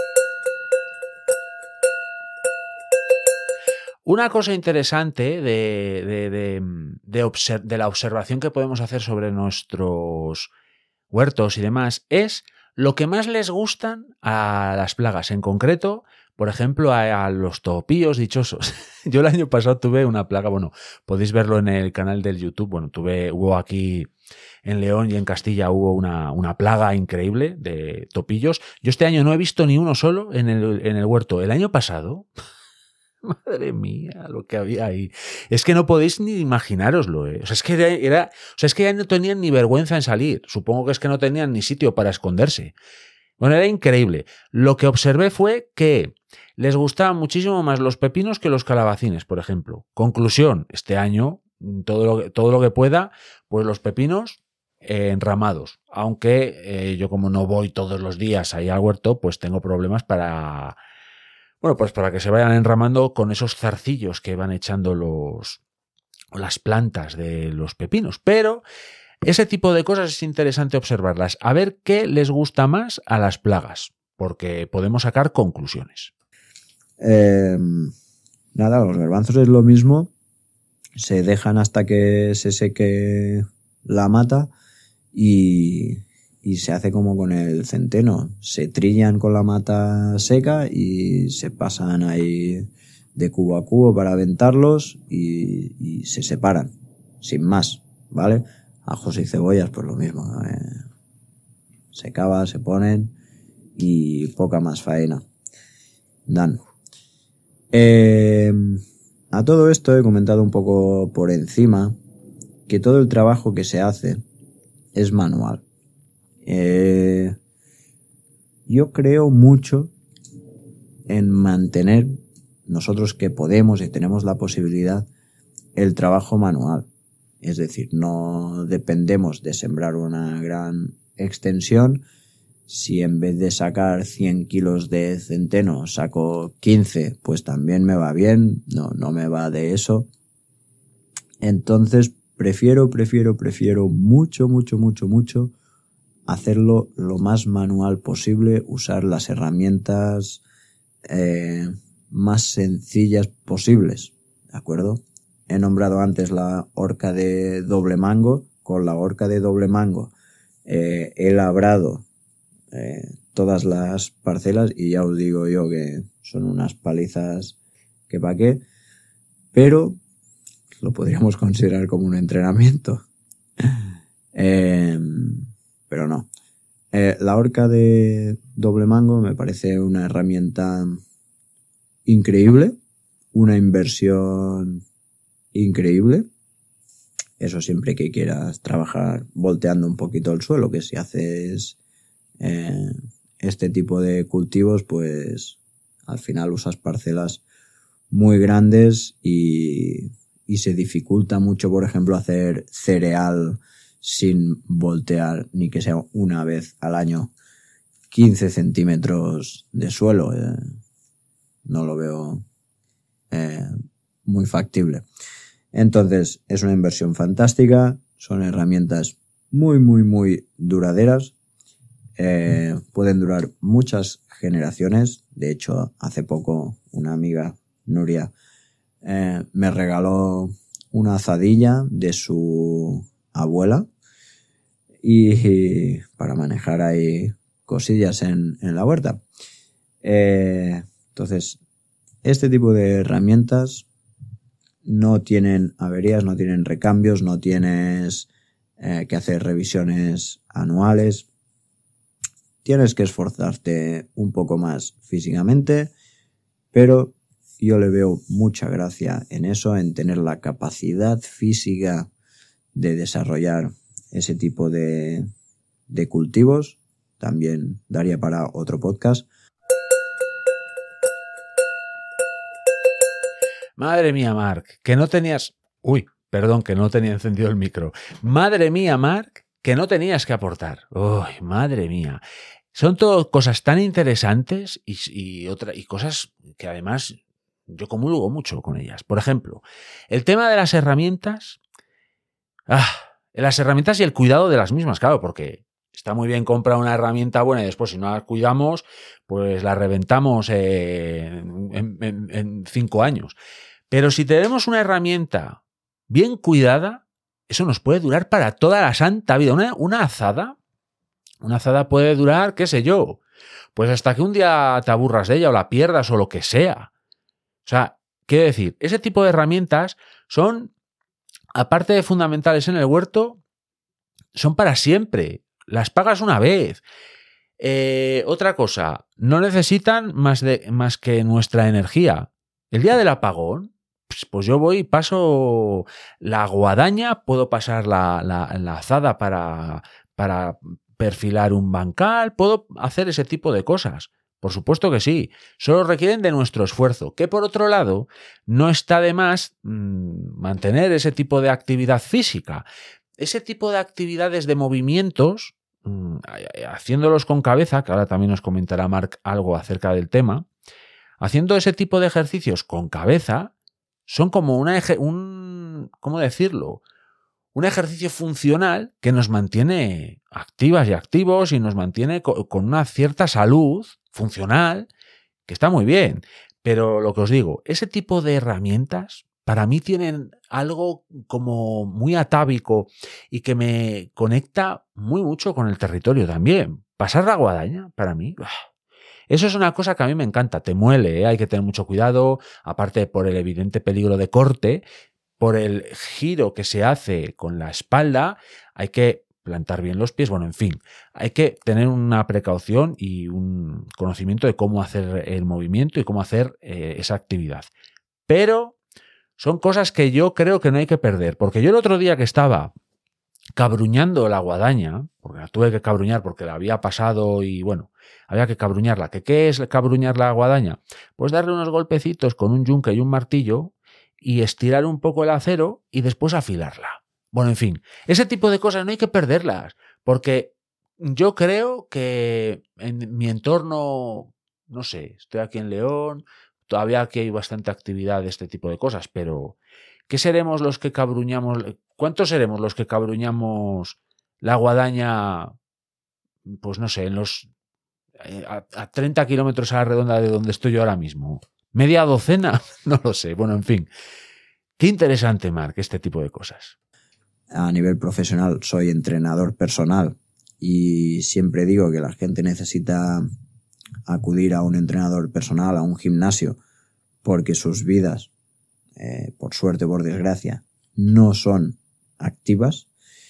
Una cosa interesante de, de, de, de, obser- de la observación que podemos hacer sobre nuestros huertos y demás es lo que más les gustan a las plagas, en concreto, por ejemplo, a, a los topillos dichosos. Yo el año pasado tuve una plaga, bueno, podéis verlo en el canal del YouTube, bueno, tuve, hubo aquí en León y en Castilla hubo una, una plaga increíble de topillos. Yo este año no he visto ni uno solo en el, en el huerto. El año pasado... Madre mía, lo que había ahí. Es que no podéis ni imaginároslo, ¿eh? O sea, es que era, era, o sea, es que ya no tenían ni vergüenza en salir. Supongo que es que no tenían ni sitio para esconderse. Bueno, era increíble. Lo que observé fue que les gustaban muchísimo más los pepinos que los calabacines, por ejemplo. Conclusión, este año, todo lo que, todo lo que pueda, pues los pepinos eh, enramados. Aunque eh, yo como no voy todos los días ahí al huerto, pues tengo problemas para... Bueno, pues para que se vayan enramando con esos zarcillos que van echando los, las plantas de los pepinos. Pero ese tipo de cosas es interesante observarlas. A ver qué les gusta más a las plagas, porque podemos sacar conclusiones. Eh, nada, los garbanzos es lo mismo. Se dejan hasta que se seque la mata y... y se hace como con el centeno, se trillan con la mata seca y se pasan ahí de cubo a cubo para aventarlos y, y se separan, sin más, ¿vale? Ajos y cebollas, pues lo mismo, eh, se cava, se ponen y poca más faena dan. Eh, a todo esto he comentado un poco por encima que todo el trabajo que se hace es manual. Eh, yo creo mucho en mantener, nosotros que podemos y tenemos la posibilidad, el trabajo manual. Es decir, no dependemos de sembrar una gran extensión. Si en vez de sacar cien kilos de centeno saco quince, pues también me va bien. No, no me va de eso. Entonces prefiero, prefiero, prefiero mucho, mucho, mucho, mucho hacerlo lo más manual posible, usar las herramientas eh, más sencillas posibles, ¿de acuerdo? He nombrado antes la horca de doble mango. Con la horca de doble mango eh, he labrado eh, todas las parcelas y ya os digo yo que son unas palizas que pa' qué, pero lo podríamos considerar como un entrenamiento. eh, pero no. Eh, la horca de doble mango me parece una herramienta increíble, una inversión increíble. Eso siempre que quieras trabajar volteando un poquito el suelo, que si haces eh, este tipo de cultivos, pues al final usas parcelas muy grandes y, y se dificulta mucho, por ejemplo, hacer cereal sin voltear, ni que sea una vez al año, quince centímetros de suelo. Eh, no lo veo eh, muy factible. Entonces, es una inversión fantástica, son herramientas muy, muy, muy duraderas. Eh, pueden durar muchas generaciones. De hecho, hace poco una amiga, Nuria, eh, me regaló una azadilla de su abuela y para manejar ahí cosillas en, en la huerta. Eh, entonces, este tipo de herramientas no tienen averías, no tienen recambios, no tienes eh, que hacer revisiones anuales. Tienes que esforzarte un poco más físicamente, pero yo le veo mucha gracia en eso, en tener la capacidad física de desarrollar ese tipo de, de cultivos. También daría para otro podcast. Madre mía, Marc, que no tenías... Uy, perdón, que no tenía encendido el micro. Madre mía, Marc, que no tenías que aportar. Uy, madre mía. Son todo cosas tan interesantes y, y, otra, y cosas que además yo comulgo mucho con ellas. Por ejemplo, el tema de las herramientas... Ah, las herramientas y el cuidado de las mismas, claro, porque está muy bien comprar una herramienta buena y después si no la cuidamos, pues la reventamos eh, en, en, en cinco años. Pero si tenemos una herramienta bien cuidada, eso nos puede durar para toda la santa vida. Una, una azada, una azada puede durar, qué sé yo, pues hasta que un día te aburras de ella o la pierdas o lo que sea. O sea, quiero decir, ese tipo de herramientas son, aparte de fundamentales en el huerto, son para siempre. Las pagas una vez. Eh, otra cosa, no necesitan más, de, más que nuestra energía. El día del apagón, pues, pues yo voy y paso la guadaña, puedo pasar la, la, la azada para, para perfilar un bancal, puedo hacer ese tipo de cosas. Por supuesto que sí, solo requieren de nuestro esfuerzo, que por otro lado no está de más mmm, mantener ese tipo de actividad física. Ese tipo de actividades de movimientos, mmm, haciéndolos con cabeza, que ahora también nos comentará Marc algo acerca del tema, haciendo ese tipo de ejercicios con cabeza, son como una eje- un, ¿cómo decirlo? Un ejercicio funcional que nos mantiene activas y activos y nos mantiene co- con una cierta salud funcional, que está muy bien. Pero lo que os digo, ese tipo de herramientas para mí tienen algo como muy atávico y que me conecta muy mucho con el territorio también. Pasar la guadaña, para mí, eso es una cosa que a mí me encanta, te muele, ¿eh? Hay que tener mucho cuidado, aparte por el evidente peligro de corte, por el giro que se hace con la espalda, hay que plantar bien los pies, bueno, en fin, hay que tener una precaución y un conocimiento de cómo hacer el movimiento y cómo hacer eh, esa actividad. Pero son cosas que yo creo que no hay que perder, porque yo el otro día que estaba cabruñando la guadaña, porque la tuve que cabruñar porque la había pasado y bueno, había que cabruñarla. ¿Qué, qué es cabruñar la guadaña? Pues darle unos golpecitos con un yunque y un martillo y estirar un poco el acero y después afilarla. Bueno, en fin, ese tipo de cosas no hay que perderlas, porque yo creo que en mi entorno, no sé, estoy aquí en León, todavía aquí hay bastante actividad de este tipo de cosas, pero ¿qué seremos los que cabruñamos? ¿Cuántos seremos los que cabruñamos la guadaña? Pues no sé, en los a, a treinta kilómetros a la redonda de donde estoy yo ahora mismo. ¿Media docena? No lo sé. Bueno, en fin. Qué interesante, Marc, este tipo de cosas. A nivel profesional soy entrenador personal y siempre digo que la gente necesita acudir a un entrenador personal, a un gimnasio, porque sus vidas, eh, por suerte o por desgracia, no son activas.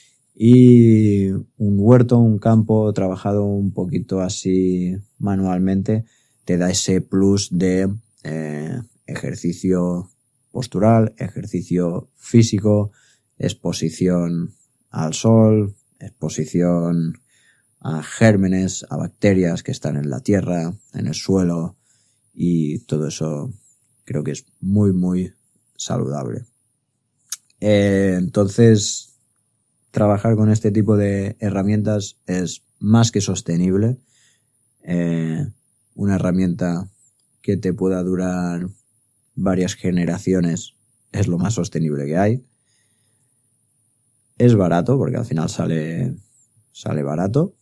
Y un huerto, un campo trabajado un poquito así manualmente te da ese plus de eh, ejercicio postural, ejercicio físico, exposición al sol, exposición a gérmenes, a bacterias que están en la tierra, en el suelo, y todo eso creo que es muy, muy saludable. Eh, entonces, trabajar con este tipo de herramientas es más que sostenible. Eh, una herramienta que te pueda durar varias generaciones es lo más sostenible que hay. Es barato, porque al final sale, sale barato.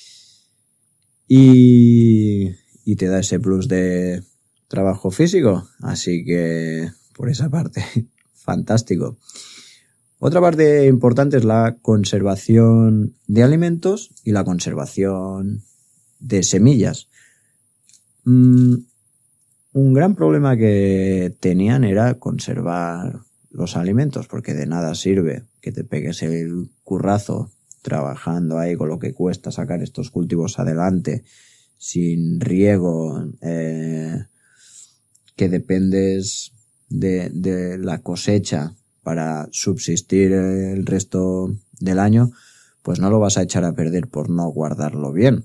Y, y te da ese plus de trabajo físico. Así que, por esa parte, fantástico. Otra parte importante es la conservación de alimentos y la conservación de semillas. Mm, un gran problema que tenían era conservar los alimentos, porque de nada sirve que te pegues el currazo trabajando ahí con lo que cuesta sacar estos cultivos adelante, sin riego, eh, que dependes de, de la cosecha para subsistir el resto del año, pues no lo vas a echar a perder por no guardarlo bien.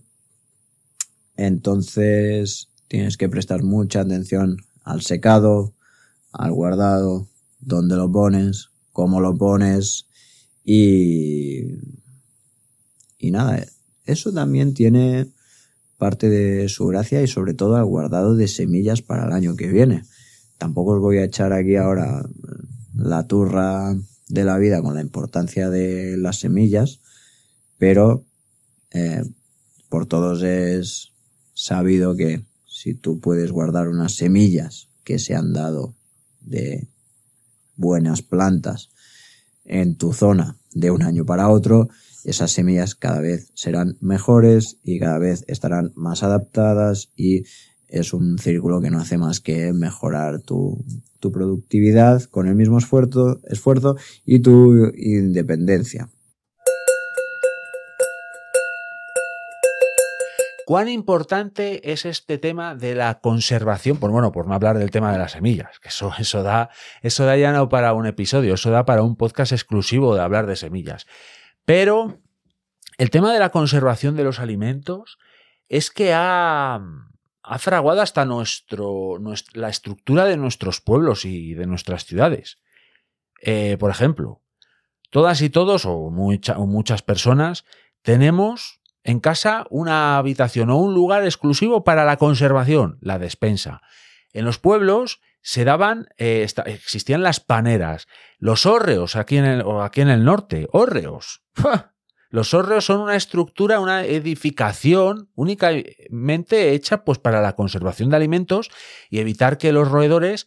Entonces tienes que prestar mucha atención al secado, al guardado, dónde lo pones, cómo lo pones y, y nada, eso también tiene parte de su gracia y sobre todo al guardado de semillas para el año que viene. Tampoco os voy a echar aquí ahora la turra de la vida con la importancia de las semillas, pero eh, por todos es sabido que si tú puedes guardar unas semillas que se han dado de buenas plantas en tu zona de un año para otro, esas semillas cada vez serán mejores y cada vez estarán más adaptadas, y es un círculo que no hace más que mejorar tu, tu productividad con el mismo esfuerzo, esfuerzo y tu independencia. ¿Cuán importante es este tema de la conservación? Pues bueno, por no hablar del tema de las semillas, que eso, eso da, eso da ya no para un episodio, eso da para un podcast exclusivo de hablar de semillas. Pero el tema de la conservación de los alimentos es que ha, ha fraguado hasta nuestro, nuestra, la estructura de nuestros pueblos y de nuestras ciudades. Eh, por ejemplo, todas y todos, o, mucha, o muchas personas, tenemos en casa una habitación o un lugar exclusivo para la conservación, la despensa. En los pueblos se daban, eh, existían las paneras, los hórreos aquí en el, o aquí en el norte, hórreos. ¡Fua! Los hórreos son una estructura, una edificación únicamente hecha pues para la conservación de alimentos y evitar que los roedores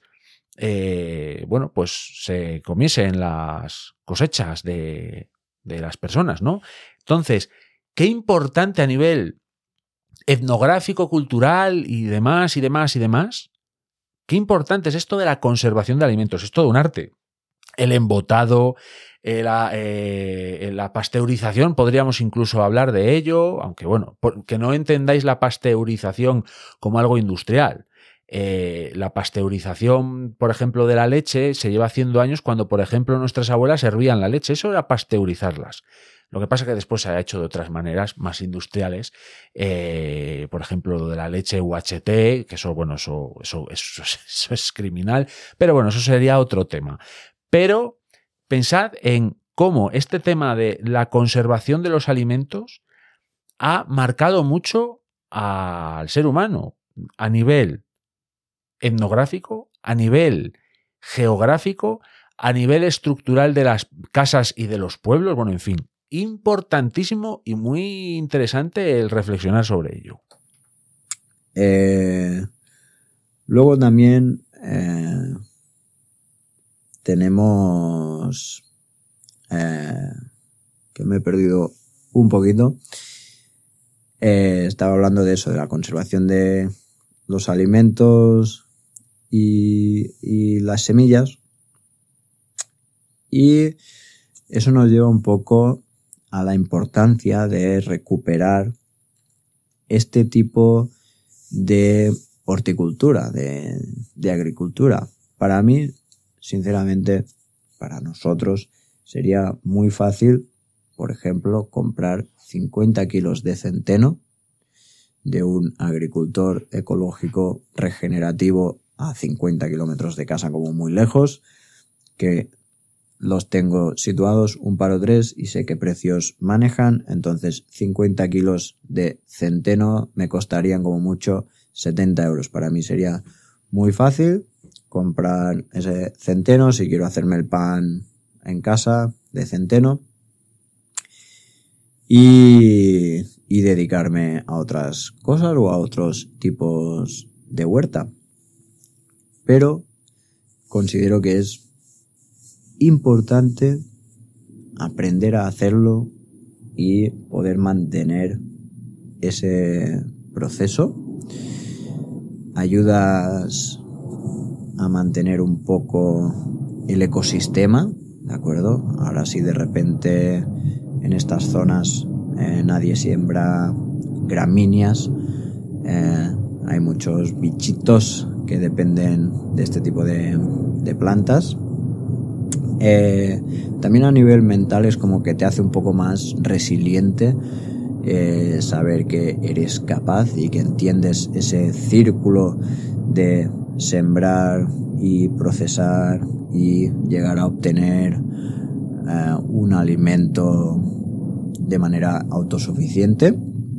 eh, bueno, pues se comiesen las cosechas de, de las personas, ¿no? Entonces, qué importante a nivel etnográfico, cultural y demás, y demás, y demás. Qué importante es esto de la conservación de alimentos. Es todo un arte. El embotado, eh, la, eh, la pasteurización, podríamos incluso hablar de ello, aunque bueno, que no entendáis la pasteurización como algo industrial. Eh, la pasteurización, por ejemplo, de la leche se lleva haciendo años cuando, por ejemplo, nuestras abuelas hervían la leche. Eso era pasteurizarlas. Lo que pasa es que después se ha hecho de otras maneras más industriales, eh, por ejemplo, lo de la leche U H T, que eso, bueno, eso, eso, eso, eso es criminal, pero bueno, eso sería otro tema. Pero pensad en cómo este tema de la conservación de los alimentos ha marcado mucho al ser humano a nivel etnográfico, a nivel geográfico, a nivel estructural de las casas y de los pueblos, bueno, en fin. Importantísimo y muy interesante el reflexionar sobre ello. Eh, luego también eh, tenemos eh, que me he perdido un poquito. Eh, estaba hablando de eso, de la conservación de los alimentos y, y las semillas, y eso nos lleva un poco a la importancia de recuperar este tipo de horticultura, de, de agricultura. Para mí, sinceramente, para nosotros, sería muy fácil por ejemplo, comprar cincuenta kilos de centeno de un agricultor ecológico regenerativo a cincuenta kilómetros de casa, como muy lejos, que los tengo situados un par o tres y sé qué precios manejan. Entonces cincuenta kilos de centeno me costarían como mucho setenta euros. Para mí sería muy fácil comprar ese centeno si quiero hacerme el pan en casa de centeno y, y dedicarme a otras cosas o a otros tipos de huerta. Pero considero que es importante aprender a hacerlo y poder mantener ese proceso. Ayudas a mantener un poco el ecosistema, ¿de acuerdo? Ahora si de repente en estas zonas eh, nadie siembra gramíneas, eh, hay muchos bichitos que dependen de este tipo de, de plantas. Eh, también a nivel mental es como que te hace un poco más resiliente, eh, saber que eres capaz y que entiendes ese círculo de sembrar y procesar y llegar a obtener eh, un alimento de manera autosuficiente.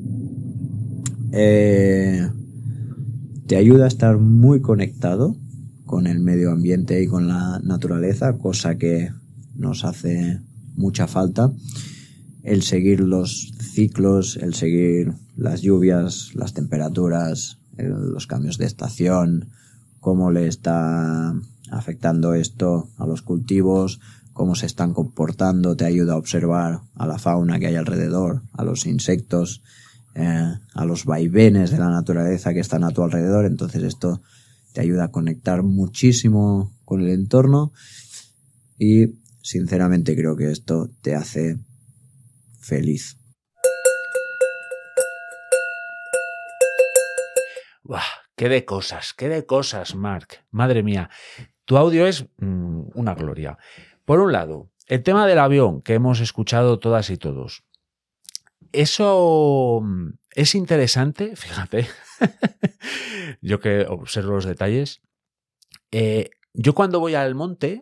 Eh, te ayuda a estar muy conectado con el medio ambiente y con la naturaleza, cosa que nos hace mucha falta. El seguir los ciclos, el seguir las lluvias, las temperaturas, el, los cambios de estación, cómo le está afectando esto a los cultivos, cómo se están comportando, te ayuda a observar a la fauna que hay alrededor, a los insectos, eh, a los vaivenes de la naturaleza que están a tu alrededor. Entonces esto te ayuda a conectar muchísimo con el entorno y sinceramente creo que esto te hace feliz. Buah, qué de cosas, qué de cosas, Marc. Madre mía, tu audio es mmm, una gloria. Por un lado, el tema del avión que hemos escuchado todas y todos. Eso es interesante, fíjate. Yo que observo los detalles. Eh, yo cuando voy al monte,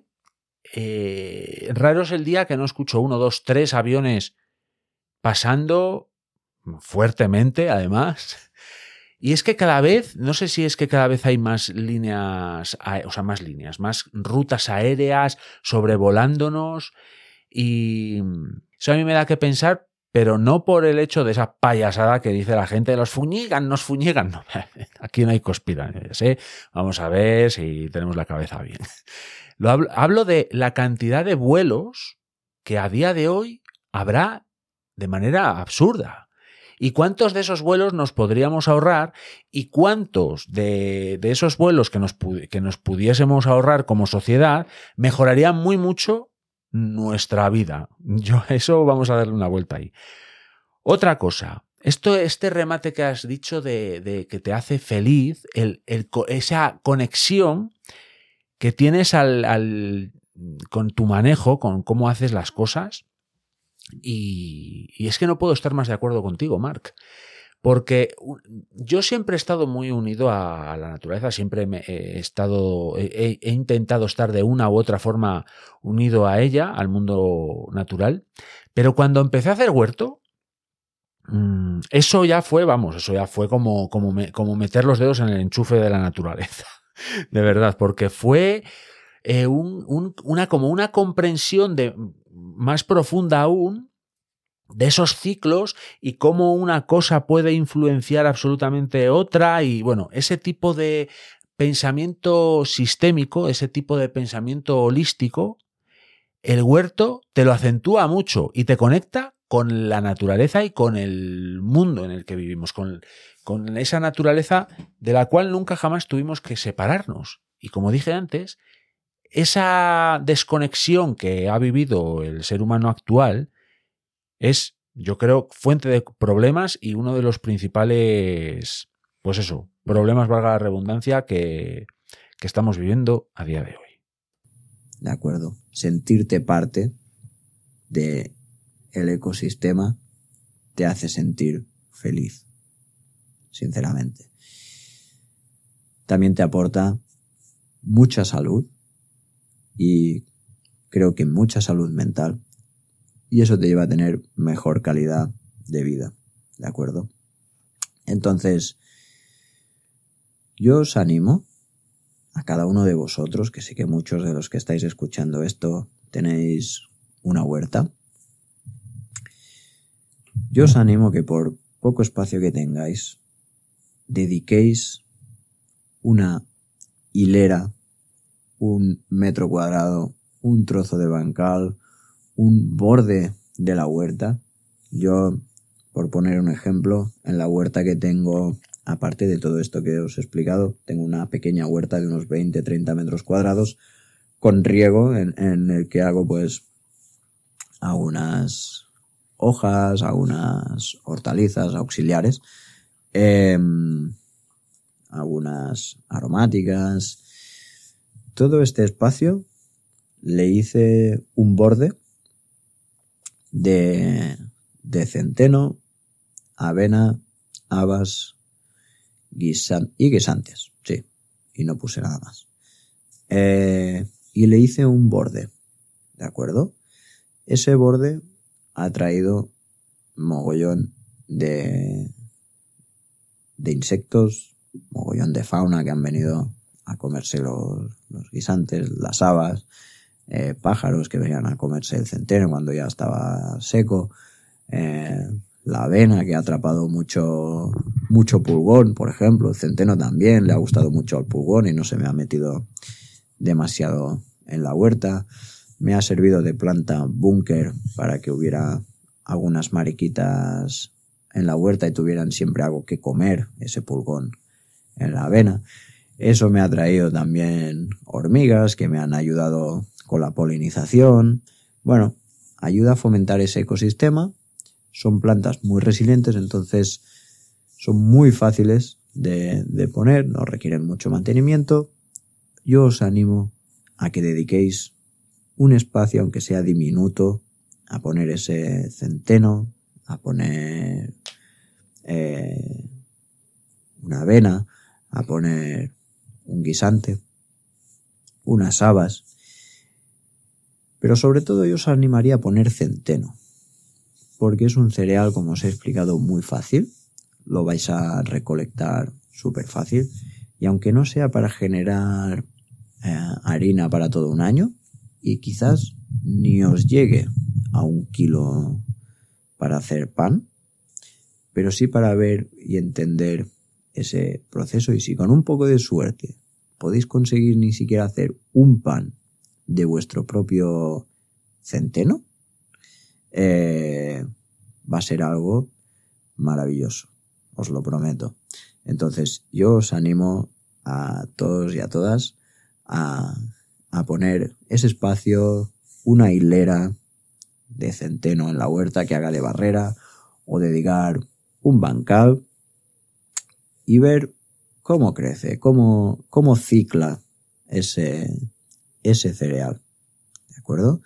eh, raro es el día que no escucho uno, dos, tres aviones pasando fuertemente, además. Y es que cada vez, no sé si es que cada vez hay más líneas, o sea, más líneas, más rutas aéreas sobrevolándonos. Y eso a mí me da que pensar, pero no por el hecho de esa payasada que dice la gente, los fuñigan, nos fuñigan. No, aquí no hay conspiraciones, ¿eh? Vamos a ver si tenemos la cabeza bien. Lo hablo, hablo de la cantidad de vuelos que a día de hoy habrá de manera absurda. ¿Y cuántos de esos vuelos nos podríamos ahorrar? ¿Y cuántos de, de esos vuelos que nos, que nos pudiésemos ahorrar como sociedad mejorarían muy mucho nuestra vida? Yo eso vamos a darle una vuelta ahí. Otra cosa, esto, este remate que has dicho de, de que te hace feliz, el, el, esa conexión que tienes al, al, con tu manejo, con cómo haces las cosas. Y, y es que no puedo estar más de acuerdo contigo, Marc, porque yo siempre he estado muy unido a, a la naturaleza, siempre me he estado, he, he intentado estar de una u otra forma unido a ella, al mundo natural, pero cuando empecé a hacer huerto, mmm, eso ya fue, vamos, eso ya fue como, como, me, como meter los dedos en el enchufe de la naturaleza, de verdad, porque fue eh, un, un, una, como una comprensión de más profunda aún de esos ciclos y cómo una cosa puede influenciar absolutamente otra y bueno, ese tipo de pensamiento sistémico, ese tipo de pensamiento holístico, el huerto te lo acentúa mucho y te conecta con la naturaleza y con el mundo en el que vivimos, con, con esa naturaleza de la cual nunca jamás tuvimos que separarnos. Y como dije antes, esa desconexión que ha vivido el ser humano actual es, yo creo, fuente de problemas y uno de los principales, pues eso, problemas, valga la redundancia, que, que estamos viviendo a día de hoy. De acuerdo. Sentirte parte de el ecosistema te hace sentir feliz, sinceramente. También te aporta mucha salud y creo que mucha salud mental, y eso te lleva a tener mejor calidad de vida, ¿de acuerdo? Entonces, yo os animo a cada uno de vosotros, que sé que muchos de los que estáis escuchando esto tenéis una huerta. Yo os animo que por poco espacio que tengáis, dediquéis una hilera, un metro cuadrado, un trozo de bancal, un borde de la huerta. Yo, por poner un ejemplo, en la huerta que tengo, aparte de todo esto que os he explicado, tengo una pequeña huerta de unos veinte a treinta metros cuadrados con riego en, en el que hago pues algunas hojas, algunas hortalizas auxiliares, eh, algunas aromáticas. Todo este espacio le hice un borde de, de centeno, avena, habas guisan, y guisantes, sí, y no puse nada más. Eh, y le hice un borde, ¿de acuerdo? Ese borde ha traído mogollón de, de insectos, mogollón de fauna que han venido a comerse los, los guisantes, las habas, eh, pájaros que venían a comerse el centeno cuando ya estaba seco, eh, la avena que ha atrapado mucho, mucho pulgón, por ejemplo. El centeno también le ha gustado mucho al pulgón y no se me ha metido demasiado en la huerta. Me ha servido de planta búnker para que hubiera algunas mariquitas en la huerta y tuvieran siempre algo que comer, ese pulgón en la avena. Eso me ha traído también hormigas que me han ayudado con la polinización. Bueno, ayuda a fomentar ese ecosistema. Son plantas muy resilientes, entonces son muy fáciles de, de poner, no requieren mucho mantenimiento. Yo os animo a que dediquéis un espacio, aunque sea diminuto, a poner ese centeno, a poner eh, una avena, a poner un guisante, unas habas. Pero sobre todo yo os animaría a poner centeno, porque es un cereal, como os he explicado, muy fácil. Lo vais a recolectar súper fácil. Y aunque no sea para generar eh, harina para todo un año, y quizás ni os llegue a un kilo para hacer pan, pero sí para ver y entender ese proceso. Y si con un poco de suerte podéis conseguir ni siquiera hacer un pan de vuestro propio centeno, eh, va a ser algo maravilloso, os lo prometo. Entonces yo os animo a todos y a todas a, a poner ese espacio, una hilera de centeno en la huerta que haga de barrera, o dedicar un bancal y ver cómo crece, cómo, cómo cicla ese, ese cereal, ¿de acuerdo?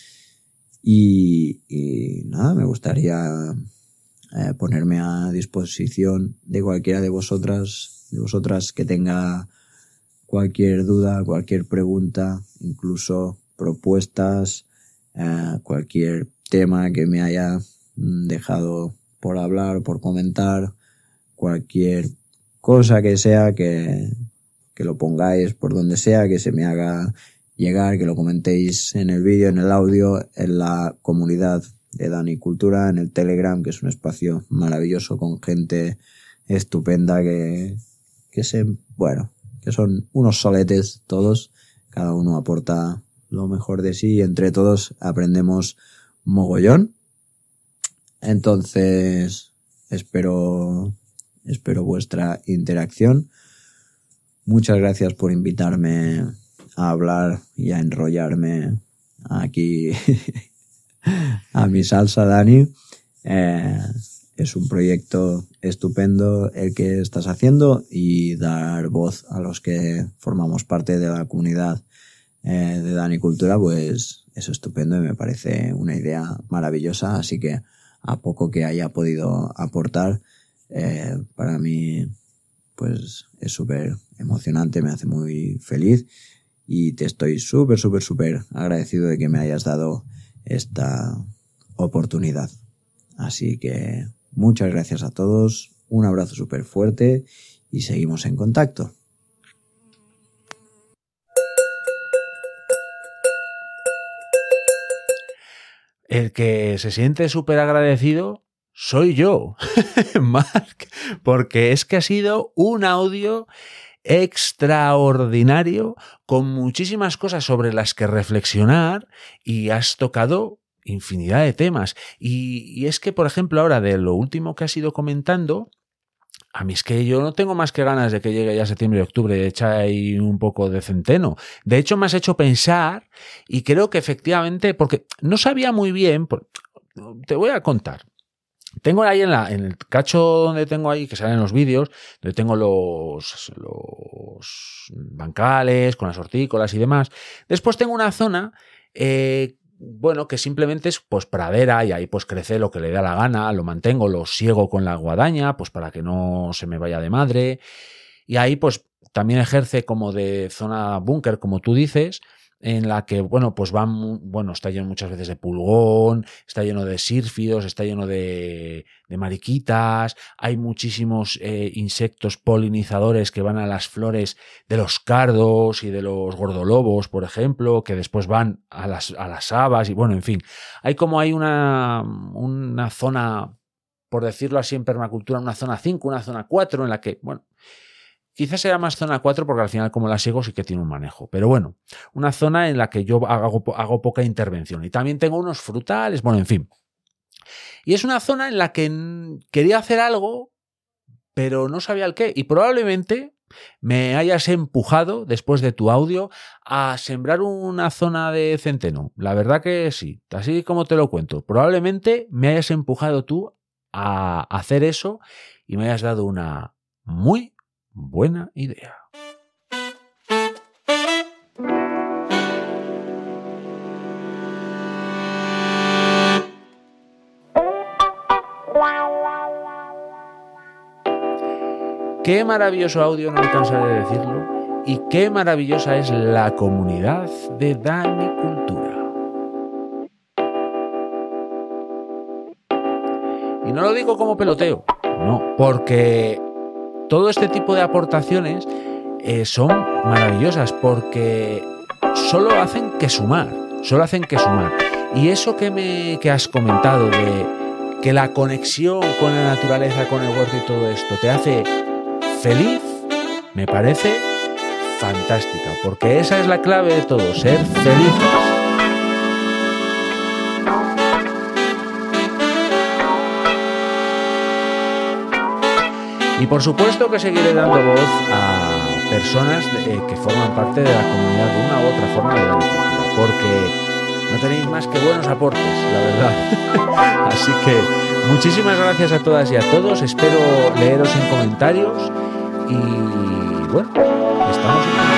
Y, y nada, me gustaría eh, ponerme a disposición de cualquiera de vosotras, de vosotras que tenga cualquier duda, cualquier pregunta, incluso propuestas, eh, cualquier tema que me haya dejado por hablar, por comentar, cualquier cosa que sea que, que lo pongáis por donde sea, que se me haga llegar, que lo comentéis en el vídeo, en el audio, en la comunidad de Dani Cultura, en el Telegram, que es un espacio maravilloso con gente estupenda que, que se, bueno, que son unos soletes todos, cada uno aporta lo mejor de sí y entre todos aprendemos mogollón. Entonces, espero, espero vuestra interacción. Muchas gracias por invitarme a hablar y a enrollarme aquí a mi salsa, Dani. Eh, es un proyecto estupendo el que estás haciendo, y dar voz a los que formamos parte de la comunidad eh, de Dani Cultura, pues es estupendo y me parece una idea maravillosa. Así que a poco que haya podido aportar, eh, para mí pues es súper emocionante, me hace muy feliz y te estoy súper, súper, súper agradecido de que me hayas dado esta oportunidad. Así que muchas gracias a todos, un abrazo súper fuerte y seguimos en contacto. El que se siente súper agradecido soy yo, Marc, porque es que ha sido un audio extraordinario con muchísimas cosas sobre las que reflexionar y has tocado infinidad de temas. Y, y es que, por ejemplo, ahora de lo último que has ido comentando, a mí es que yo no tengo más que ganas de que llegue ya septiembre y octubre y echar ahí un poco de centeno. De hecho, me has hecho pensar y creo que efectivamente, porque no sabía muy bien, te voy a contar. Tengo ahí en, la, en el cacho donde tengo ahí, que salen los vídeos, donde tengo los, los bancales con las hortícolas y demás. Después tengo una zona, eh, bueno, que simplemente es pues pradera y ahí pues crece lo que le da la gana, lo mantengo, lo siego con la guadaña, pues para que no se me vaya de madre. Y ahí pues también ejerce como de zona búnker, como tú dices, en la que, bueno, pues van, bueno, está lleno muchas veces de pulgón, está lleno de sírfidos, está lleno de, de mariquitas, hay muchísimos eh, insectos polinizadores que van a las flores de los cardos y de los gordolobos, por ejemplo, que después van a las, a las habas y, bueno, en fin, hay como hay una, una zona, por decirlo así en permacultura, una zona cinco, una zona cuatro, en la que, bueno, quizás sea más zona cuatro porque al final como la sigo sí que tiene un manejo. Pero bueno, una zona en la que yo hago, hago poca intervención. Y también tengo unos frutales, bueno, en fin. Y es una zona en la que quería hacer algo, pero no sabía el qué. Y probablemente me hayas empujado, después de tu audio, a sembrar una zona de centeno. La verdad que sí, así como te lo cuento. Probablemente me hayas empujado tú a hacer eso y me hayas dado una muy buena idea. Qué maravilloso audio, no me cansaré de decirlo, y qué maravillosa es la comunidad de Dani Cultura. Y no lo digo como peloteo, no, porque todo este tipo de aportaciones eh, son maravillosas porque solo hacen que sumar, solo hacen que sumar. Y eso que, me, que has comentado de que la conexión con la naturaleza, con el huerto y todo esto te hace feliz, me parece fantástica, porque esa es la clave de todo, ser felices. Y por supuesto que seguiré dando voz a personas de, eh, que forman parte de la comunidad de una u otra forma de la agricultura, porque no tenéis más que buenos aportes, la verdad. Así que muchísimas gracias a todas y a todos, espero leeros en comentarios y bueno, estamos en